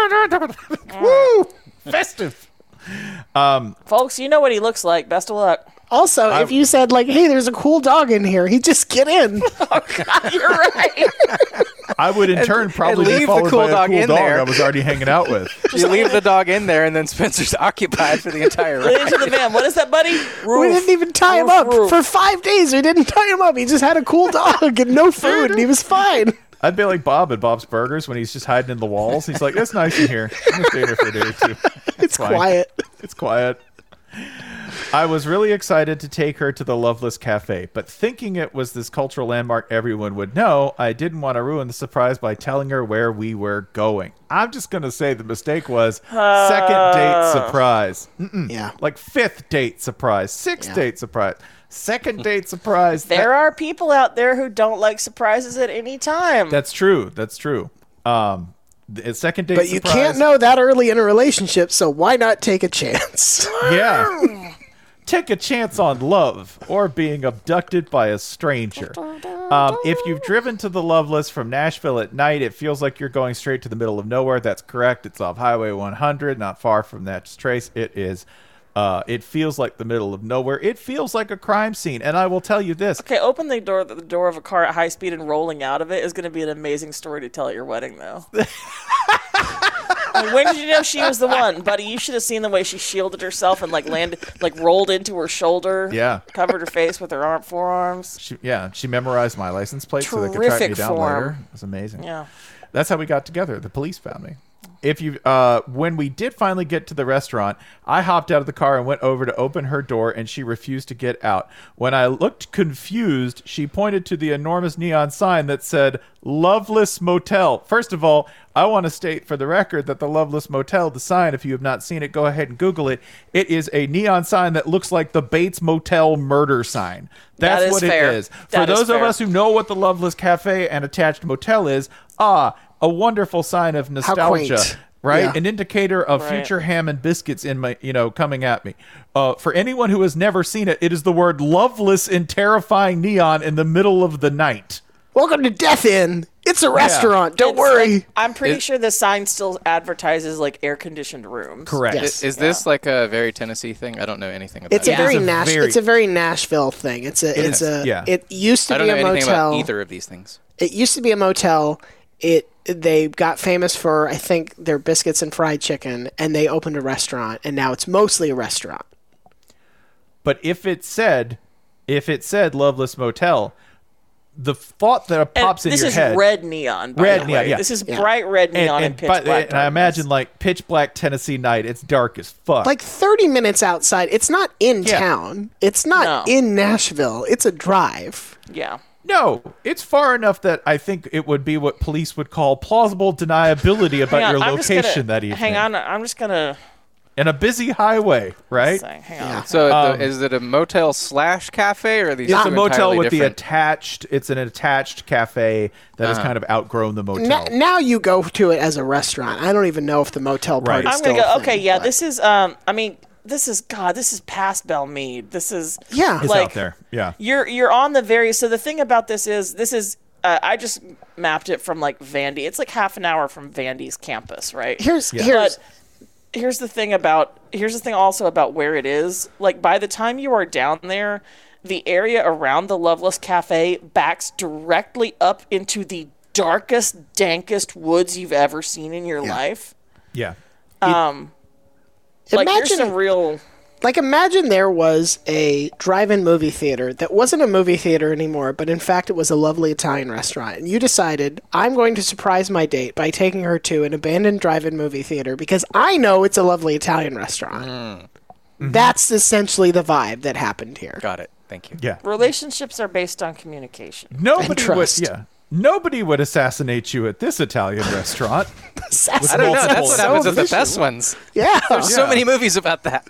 Woo! Festive. Um, Folks, you know what he looks like. Best of luck. Also, if you said like, "Hey, there's a cool dog in here," he'd just get in. You're right. I would in turn probably leave be the followed cool by a dog cool in dog there. I was already hanging out with. You leave the dog in there, and then Spencer's occupied for the entire Get ride. into the van. What is that, buddy? We Roof. didn't even tie him Roof, up roof. for five days. We didn't tie him up. He just had a cool dog and no food, and he was fine. I'd be like Bob at Bob's Burgers when he's just hiding in the walls. He's like, "It's nice in here. I'm gonna stay here for a day or two. It's fine. quiet. It's quiet." I was really excited to take her to the Loveless Cafe, but thinking it was this cultural landmark everyone would know, I didn't want to ruin the surprise by telling her where we were going. I'm just going to say the mistake was second date surprise. Mm-mm. Yeah. Like fifth date surprise, sixth Yeah. date surprise, second date surprise. That- There are people out there who don't like surprises at any time. that's true. That's true. Um, the second date But you surprise. can't know that early in a relationship, so why not take a chance? Yeah. Take a chance on love or being abducted by a stranger. Um, if you've driven to the Loveless from Nashville at night, it feels like you're going straight to the middle of nowhere. That's correct. It's off Highway one hundred, not far from Natchez Trace. It is. Uh, it feels like the middle of nowhere. It feels like a crime scene. And I will tell you this. Okay, open the door the door of a car at high speed and rolling out of it is going to be an amazing story to tell at your wedding, though. Like, when did you know she was the one, buddy? You should have seen the way she shielded herself and like landed, like rolled into her shoulder. Yeah. Covered her face with her arm forearms. She, yeah, she memorized my license plate so they could track me Terrific down form. later. It was amazing. Yeah. That's how we got together. The police found me. if you uh, when we did finally get to the restaurant, I hopped out of the car and went over to open her door, and she refused to get out. When I looked confused, she pointed to the enormous neon sign that said Loveless Motel. First of all, I want to state for the record that the Loveless Motel, the sign, if you have not seen it, go ahead and Google it. It is a neon sign that looks like the Bates Motel murder sign. That's That is what fair. it is. That For is those of fair. us who know what the Loveless Cafe and attached motel is, ah, a wonderful sign of nostalgia, quaint. right? Yeah. An indicator of Right. future ham and biscuits in my, you know, coming at me. Uh, for anyone who has never seen it, it is the word loveless in terrifying neon in the middle of the night. Welcome to Death Inn. It's a restaurant. Don't It's worry. like- I'm pretty It- sure the sign still advertises like air conditioned rooms. Correct. Yes. Is this like a very Tennessee thing? I don't know anything about It's a it. very is a Nash. very- It's a very Nashville thing. It's a. it's is, a. yeah. It used to I don't be know a anything motel. about either of these things. It used to be a motel. It they got famous for I think their biscuits and fried chicken, and they opened a restaurant, and now it's mostly a restaurant. But if it said, if it said Loveless Motel, the thought that And pops in this your is head. red neon. By Red the neon, way. yeah. This is Yeah. bright red and, neon and, and, pitch but- black. and I imagine like pitch black Tennessee night. It's dark as fuck. Like thirty minutes outside. It's not in Yeah. town. It's not No. in Nashville. It's a drive. yeah. No, it's far enough that I think it would be what police would call plausible deniability about Hang on, your I'm just location gonna- that evening. Hang on, I'm just gonna In a busy highway, right? say, hang on. So Um, the, is it a motel slash cafe, or are these It's two a motel entirely with the different? attached. It's an attached cafe that has kind of outgrown the motel. Now, now you go to it as a restaurant. I don't even know if the motel part Right. is I'm still gonna a go. thing, Okay, yeah. but- This is. Um. I mean, this is God. This is past Belmead. This is. Yeah. It's like, out there. Yeah. You're you're on the very. So the thing about this is this is. Uh, I just mapped it from like Vandy. It's like half an hour from Vandy's campus, right? Here's Yeah. here's But here's the thing about here's the thing also about where it is. Like by the time you are down there, the area around the Loveless Cafe backs directly up into the darkest, dankest woods you've ever seen in your life. Yeah. Um, like there's imagine some real. like imagine there was a drive-in movie theater that wasn't a movie theater anymore, but in fact it was a lovely Italian restaurant, and you decided I'm going to surprise my date by taking her to an abandoned drive-in movie theater because I know it's a lovely Italian restaurant. Mm-hmm. That's essentially the vibe that happened here. Got it. Thank you. Yeah. Relationships are based on communication. Nobody would. trust. Yeah. Nobody would assassinate you at this Italian restaurant. I don't know. That's Multiple- what happens at the So best ones. Yeah. There's so Yeah. many movies about that.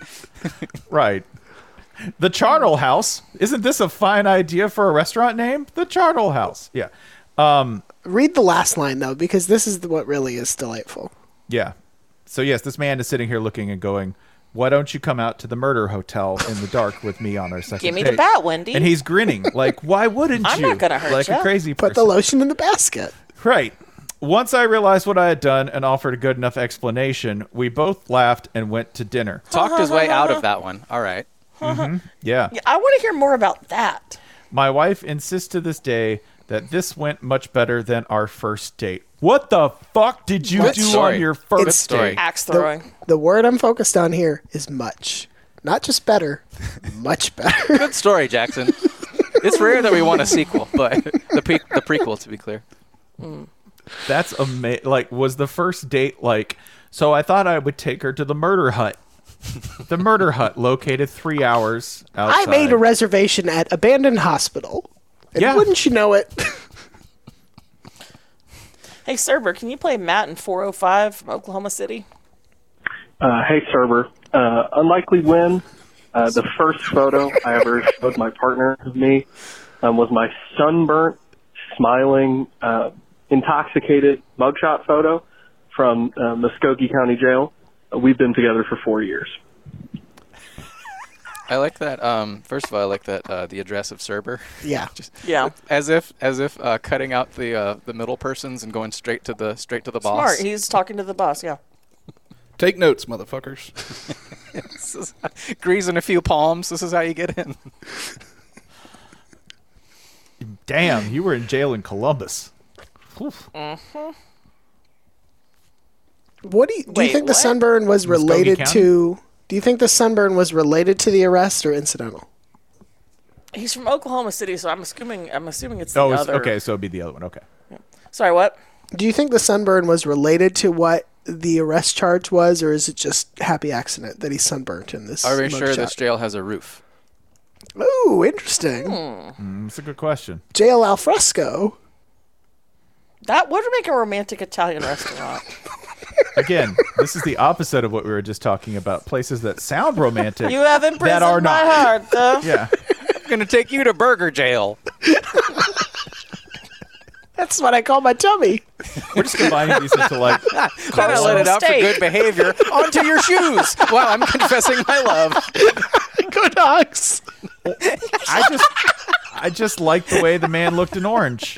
Right. The Charnel House. Isn't this a fine idea for a restaurant name? The Charnel House. Yeah. Um, Read the last line though, because this is what really is delightful. yeah. So yes, this man is sitting here looking and going, "Why don't you come out to the murder hotel in the dark with me on our second Give me date?" the bat, Wendy. And he's grinning like, "Why wouldn't I'm you?" not gonna hurt like ya. a crazy Put person. the lotion in the basket. Right. Once I realized what I had done and offered a good enough explanation, we both laughed and went to dinner. Talked his way out of that one. All right. Yeah. Yeah, I want to hear more about that. My wife insists to this day that this went much better than our first date. What the fuck did you Good do story. on your It's- first Good story. date? Axe The, throwing. the word I'm focused on here is much. Not just better, much better. Good story, Jackson. It's rare that we want a sequel, but the pre- the prequel, to be clear. That's amazing. Like, was the first date like, so I thought I would take her to the murder hut. The murder hut located three hours outside. I made a reservation at Abandoned Hospital. And Yeah. wouldn't you know it? Hey, Cerber, can you play Matt in four oh five from Oklahoma City? Uh, hey, Cerber. Uh, unlikely win. Uh, the first photo I ever showed my partner of me um, was my sunburnt, smiling, uh, intoxicated mugshot photo from uh, Muskogee County Jail. Uh, we've been together for four years. I like that. Um, first of all, I like that uh, the address of Cerber. Yeah. Just Yeah. as if as if uh, cutting out the uh, the middle persons and going straight to the straight to the boss. Smart. He's talking to the boss, yeah. Take notes, motherfuckers. This is- greasing a few palms. This is how you get in. Damn, you were in jail in Columbus. Oof. What do you, do Wait, you think the what? sunburn was Muskogee related County? to? Do you think the sunburn was related to the arrest or incidental? He's from Oklahoma City, so I'm assuming I'm assuming it's the Oh, it's, other. okay, so it'd be the other one. Okay. Sorry, what? Do you think the sunburn was related to what the arrest charge was, or is it just happy accident that he's sunburnt in this? Are we sure mugshot? this jail has a roof? Ooh, interesting. Mm, that's a good question. Jail al fresco. That would make a romantic Italian restaurant. Again, this is the opposite of what we were just talking about. Places that sound romantic. You have imprisoned that are my not. heart, though. Yeah. I'm going to take you to burger jail. That's what I call my tummy. We're just combining these into like. Kind of let it out for steak. good behavior. Onto your shoes. Wow, I'm confessing my love. Go dogs. I just, I just like the way the man looked in orange.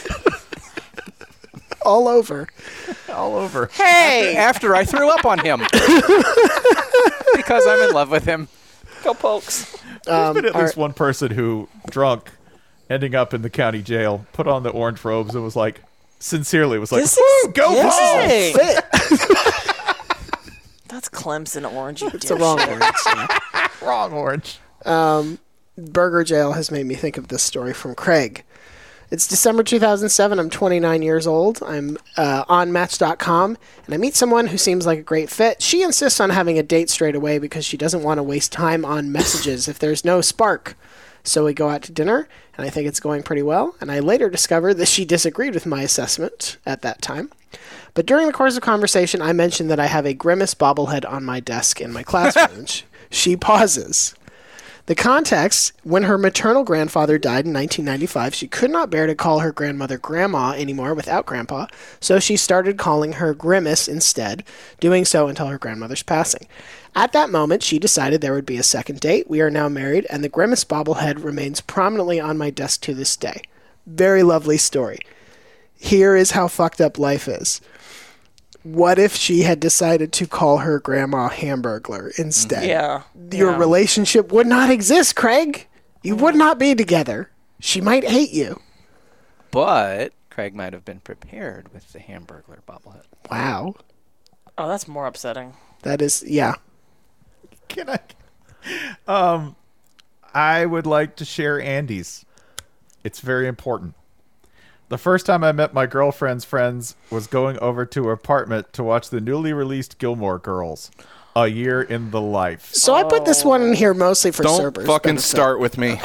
All over. All over. Hey! After I threw up on him. Because I'm in love with him. Go Pokes. There's been at all least right. one person who, drunk, ending up in the county jail, put on the orange robes and was like, sincerely, was like, This "Woo, is- go Yay! Vols!" That's Clemson orange, you It's the wrong orange. Yeah. Wrong orange. Burger Jail has made me think of this story from Craig. It's December two thousand seven. I'm twenty-nine years old. I'm uh, on Match dot com, and I meet someone who seems like a great fit. She insists on having a date straight away because she doesn't want to waste time on messages if there's no spark. So we go out to dinner, and I think it's going pretty well. And I later discovered that she disagreed with my assessment at that time. But during the course of conversation, I mentioned that I have a Grimace bobblehead on my desk in my classroom. She pauses. The context, when her maternal grandfather died in nineteen ninety-five, she could not bear to call her grandmother Grandma anymore without Grandpa, so she started calling her Grimace instead, doing so until her grandmother's passing. At that moment, she decided there would be a second date. We are now married, and the Grimace bobblehead remains prominently on my desk to this day. Very lovely story. Here is how fucked up life is. What if she had decided to call her grandma Hamburglar instead? Yeah. Your yeah. relationship would not exist, Craig. You would not be together. She might hate you. But Craig might have been prepared with the Hamburglar bobblehead. Wow. Oh, that's more upsetting. That is, yeah. Can I? Um, I would like to share Andy's. It's very important. The first time I met my girlfriend's friends was going over to her apartment to watch the newly released Gilmore Girls, A Year in the Life. So I put this one in here mostly for Don't Cerberus fucking benefit. start with me.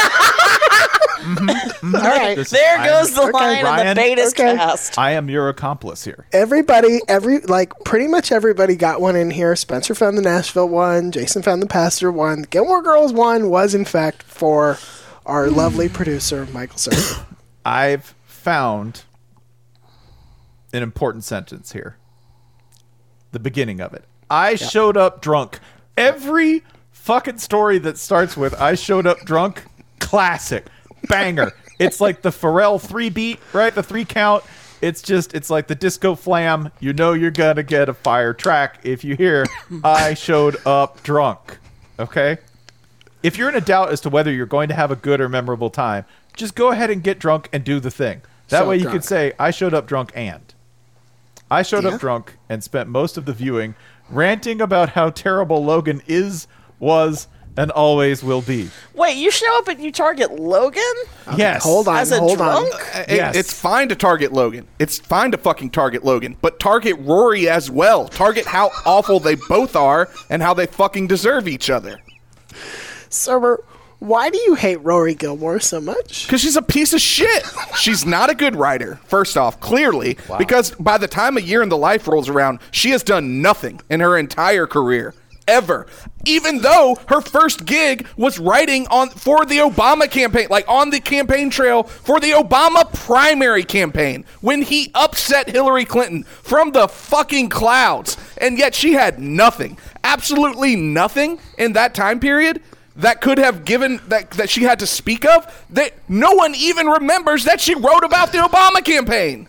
All right. This is- There I goes am- the Okay, line and Ryan. the bait is Okay. cast. I am your accomplice here. Everybody, every, like, pretty much everybody got one in here. Spencer found the Nashville one. Jason found the Pastor one. Gilmore Girls one was, in fact, for our lovely producer, Michael Cerver. I've found an important sentence here. The beginning of it. I showed up drunk. Every fucking story that starts with I showed up drunk, classic. Banger. It's like the Pharrell three beat, right? The three count. It's just, it's like the disco flam. You know you're gonna get a fire track if you hear I showed up drunk. Okay? If you're in a doubt as to whether you're going to have a good or memorable time, just go ahead and get drunk and do the thing. That So way you drunk. could say, I showed up drunk and. I showed Yeah. up drunk and spent most of the viewing ranting about how terrible Logan is, was, and always will be. Wait, you show up and you target Logan? Yes. Hold on, As a hold drunk? on. It- Yes. It's fine to target Logan. It's fine to fucking target Logan, but target Rory as well. Target how awful they both are and how they fucking deserve each other. Cerver, why do you hate Rory Gilmore so much? Because she's a piece of shit. She's not a good writer, first off, clearly. Because by the time A Year in the Life rolls around, she has done nothing in her entire career. Ever. Even though her first gig was writing on for the Obama campaign, like on the campaign trail for the Obama primary campaign, when he upset Hillary Clinton from the fucking clouds. And yet she had nothing, absolutely nothing in that time period that could have given, that, that she had to speak of, that no one even remembers that she wrote about the Obama campaign.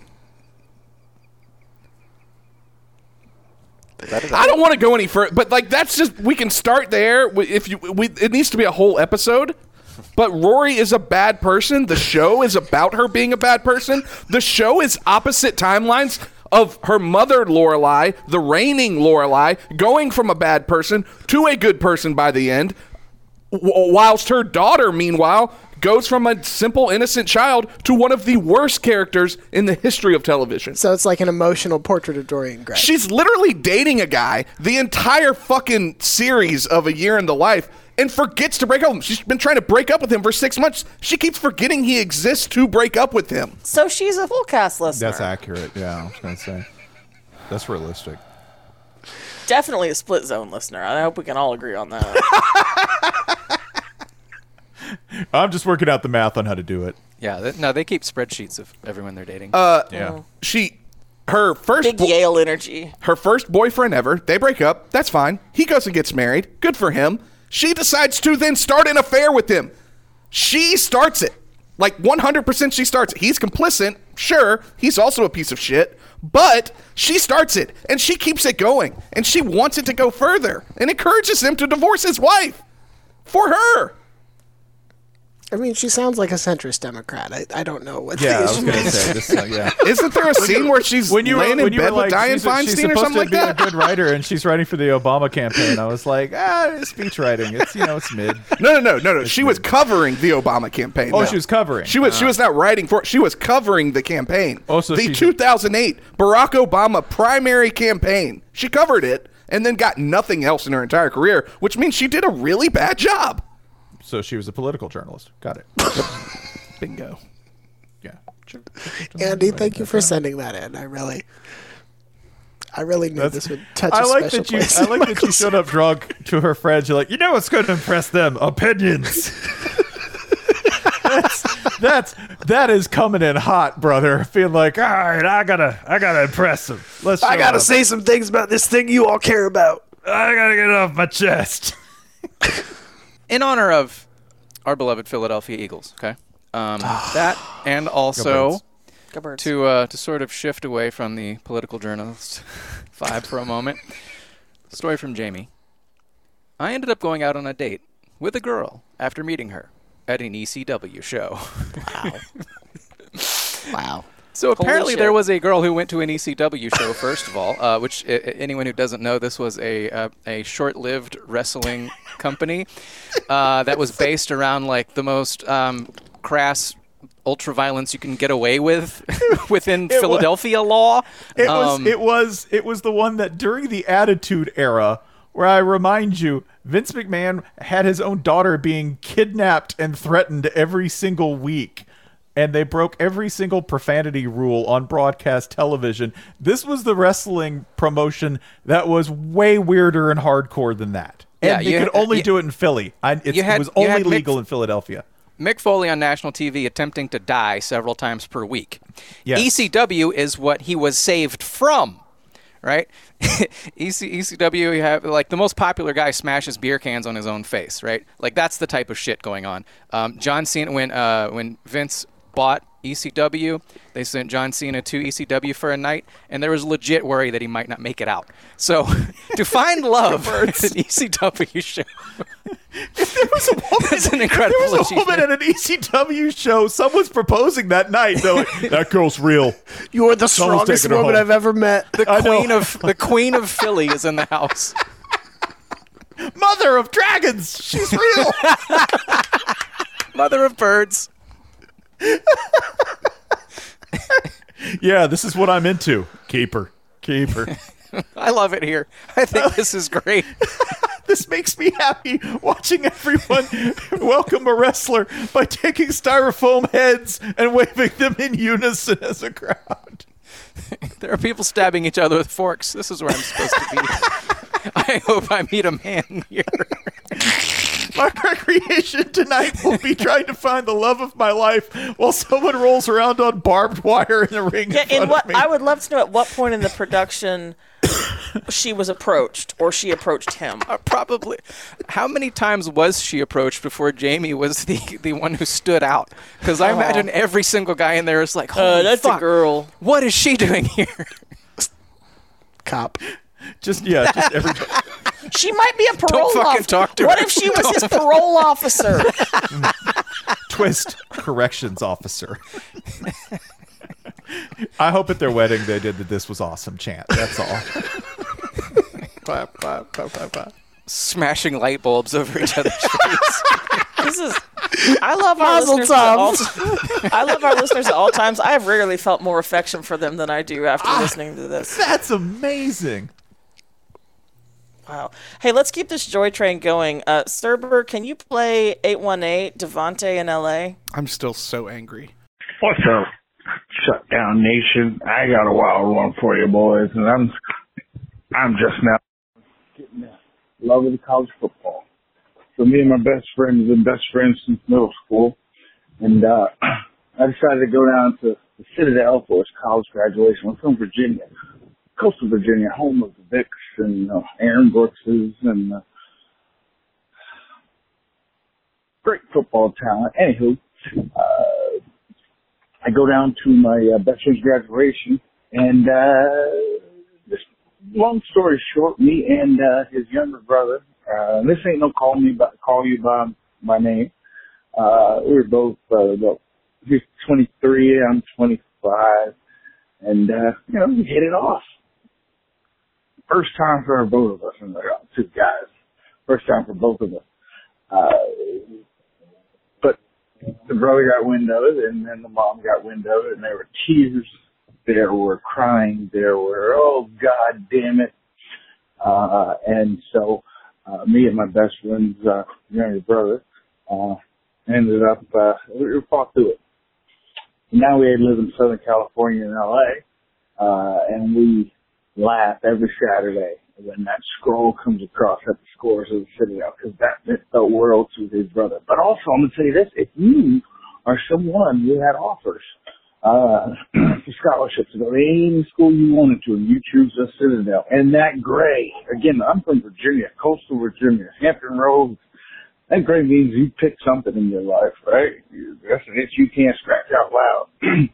I don't want to go any further, but like that's just, we can start there. We- If you, we, it needs to be a whole episode. But Rory is a bad person. The show is about her being a bad person. The show is opposite timelines of her mother, Lorelai, the reigning Lorelai, going from a bad person to a good person by the end, w- whilst her daughter, meanwhile, goes from a simple, innocent child to one of the worst characters in the history of television. So it's like an emotional portrait of Dorian Gray. She's literally dating a guy the entire fucking series of A Year in the Life and forgets to break up with him. She's been trying to break up with him for six months. She keeps forgetting he exists to break up with him. So she's a full cast listener. That's accurate. Yeah, I was gonna say that's realistic. Definitely a split zone listener. I hope we can all agree on that. I'm just working out the math on how to do it. Yeah, th- no, they keep spreadsheets of everyone they're dating. Uh, Yeah. She, her first, Big bo- Yale energy. her first boyfriend ever. They break up. That's fine. He goes and gets married. Good for him. She decides to then start an affair with him. She starts it. Like one hundred percent she starts it. He's complicit. Sure, he's also a piece of shit. But she starts it, and she keeps it going. And she wants it to go further and encourages him to divorce his wife for her. I mean, she sounds like a centrist Democrat. I, I don't know what Yeah, I the was issue gonna is. say this. Uh, yeah. Isn't there a scene where she's When you were, laying when in you were bed with like, Dianne she's, she's Feinstein or supposed something to like be that? a good writer, and she's writing for the Obama campaign. I was like, ah, speech writing. It's you know, it's mid. No, no, no, no, no. She was covering the Obama campaign. Oh, no. she was covering. She was. She was not writing for it. She was covering the campaign. Oh, so the she's- two thousand eight Barack Obama primary campaign. She covered it and then got nothing else in her entire career, which means she did a really bad job. So she was a political journalist. Got it. Bingo. Yeah. Andy, thank you for sending that in. I really, I really knew That's- this would touch I a like special that you. place I in like that you Michael's showed up drunk to her friends. You're like, you know what's going to impress them? Opinions. that's that's that is coming in hot, brother. Feeling like, all right, I gotta, I gotta impress them. Let's. I show gotta up. say some things about this thing you all care about. I gotta get it off my chest. In honor of our beloved Philadelphia Eagles, okay? Um, that and also Birds. Go Birds. to uh, to sort of shift away from the political journalist vibe for a moment. Story from Jamie. I ended up going out on a date with a girl after meeting her at an E C W show. Wow. Wow. So apparently shit. there was a girl who went to an E C W show, first of all, uh, which I- I- anyone who doesn't know, this was a uh, a short-lived wrestling company uh, that was based around like the most um, crass ultra-violence you can get away with within was- Philadelphia law. It was. Um, It was. It was the one that during the Attitude Era, where I remind you, Vince McMahon had his own daughter being kidnapped and threatened every single week. And they broke every single profanity rule on broadcast television. This was the wrestling promotion that was way weirder and hardcore than that. And Yeah, they you could ha- only you- do it in Philly. I, it's, you had- it was you only had Mick- legal in Philadelphia. Mick Foley on national T V attempting to die several times per week. Yes. E C W is what he was saved from, right? E C, E C W, you have like the most popular guy smashes beer cans on his own face, right? Like that's the type of shit going on. Um, John Cena, when uh, when Vince bought E C W, they sent John Cena to E C W for a night, and there was legit worry that he might not make it out. So to find love at an E C W show. There was a woman, That's an incredible there was a woman achievement. at an E C W show. Someone's proposing that night. They're like, that girl's real. You're the Someone's strongest taking her woman home. I've ever met. The I know. queen of the queen of Philly is in the house. Mother of dragons. She's real. Mother of birds. Yeah, this is what I'm into. Keep her. Keep her. I love it here. I think this is great. This makes me happy watching everyone welcome a wrestler by taking styrofoam heads and waving them in unison as a crowd. There are people stabbing each other with forks. This is where I'm supposed to be. I hope I meet a man here. My recreation tonight will be trying to find the love of my life while someone rolls around on barbed wire in the ring Yeah, in front and what of me. I would love to know at what point in the production she was approached or she approached him. Uh, probably. How many times was she approached before Jamie was the, the one who stood out? Because I imagine every single guy in there is like, holy Uh, that's fuck, a girl. what is she doing here? Cop. Just, yeah, just everybody. She might be a parole fucking officer. talk to What her. if she was his parole officer? Twist corrections officer. I hope at their wedding they did the "This was awesome" chant. That's all. Clap, clap, clap, clap, clap. Smashing light bulbs over each other's face. This is I love our Mazel listeners. At all, tov. I love our listeners at all times. I have rarely felt more affection for them than I do after listening to this. That's amazing. Wow. Hey, let's keep this joy train going. Uh, Cerber, can you play eight one eight Devontae in L A? I'm still so angry. What's up, Shutdown Nation? I got a wild one for you, boys, and I'm I'm just now getting the love of the college football. So me and my best friend have been best friends since middle school, and uh, I decided to go down to the Citadel for his college graduation. I'm from Virginia, coastal Virginia, home of the Vicks and uh, Aaron Brookses and uh, great football talent. Anywho, uh, I go down to my uh, best friend's graduation, and uh, just long story short, me and uh, his younger brother. Uh, this ain't no call me by, call you by my name. Uh, we were both uh, about he's twenty-three, I'm twenty-five, and uh, you know we hit it off. First time for both of us, and they're two guys. First time for both of us. Uh, but the brother got wind of it, and then the mom got wind of it, and there were tears, there were crying, there were, oh, God damn it. Uh, and so uh, me and my best friend's uh, younger brother uh, ended up, uh, we fought through it. Now we live in Southern California in L A, uh, and we laugh every Saturday when that scroll comes across at the scores of the Citadel, because that meant the world to his brother. But also, I'm going to tell you this, if you are someone who had offers uh, for scholarships to go to any school you wanted to, and you choose the Citadel, and that gray, again, I'm from Virginia, coastal Virginia, Hampton Roads, that gray means you picked something in your life, right? That's an itch you can't scratch out loud.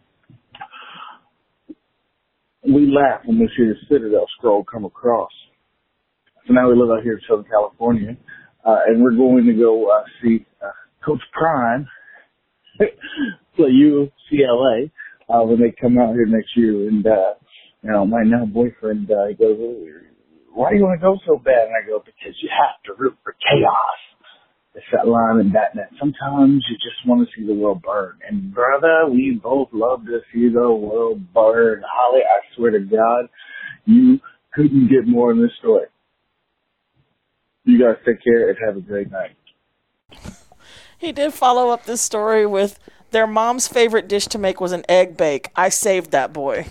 We laugh when we see the Citadel scroll come across. So now we live out here in Southern California, uh, and we're going to go uh, see uh, Coach Prime play U C L A uh, when they come out here next year. And, uh, you know, my now boyfriend, uh, he goes, oh, why do you want to go so bad? And I go, because you have to root for chaos. It's that line in that net. Sometimes you just want to see the world burn. And, brother, we both love to see the world burn. Holly, I swear to God, you couldn't get more in this story. You guys take care and have a great night. He did follow up this story with their mom's favorite dish to make was an egg bake. I saved that boy.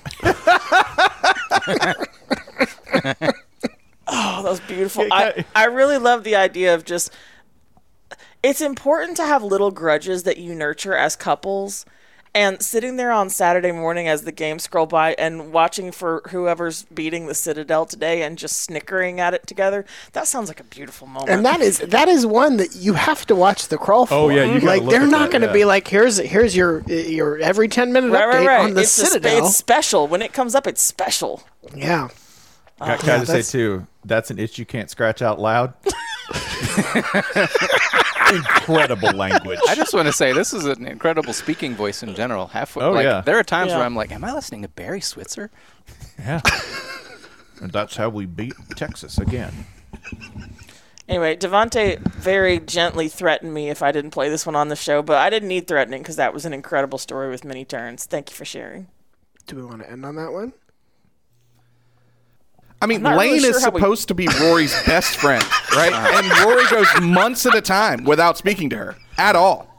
Oh, that was beautiful. I, I really love the idea of just... It's important to have little grudges that you nurture as couples, and sitting there on Saturday morning as the games scroll by and watching for whoever's beating the Citadel today and just snickering at it together, that sounds like a beautiful moment. And that is that is one that you have to watch the crawl for. Oh, yeah, you gotta like look they're at not that, going to yeah. be like, here's here's your your every ten minute right, update right, right. on the it's Citadel. A, it's special. When it comes up, it's special. Yeah. Got, Oh, gotta yeah, say that's- too, that's an itch you can't scratch out loud. Incredible language. I just want to say this is an incredible speaking voice in general. Halfway, Oh, like, yeah. There are times Yeah. where I'm like, am I listening to Barry Switzer? Yeah. And that's how we beat Texas again. Anyway, Devontae very gently threatened me if I didn't play this one on the show, but I didn't need threatening because that was an incredible story with many turns. Thank you for sharing. Do we want to end on that one? I mean, I'm not Lane really sure is how we- supposed to be Rory's best friend, right? And Rory goes months at a time without speaking to her at all.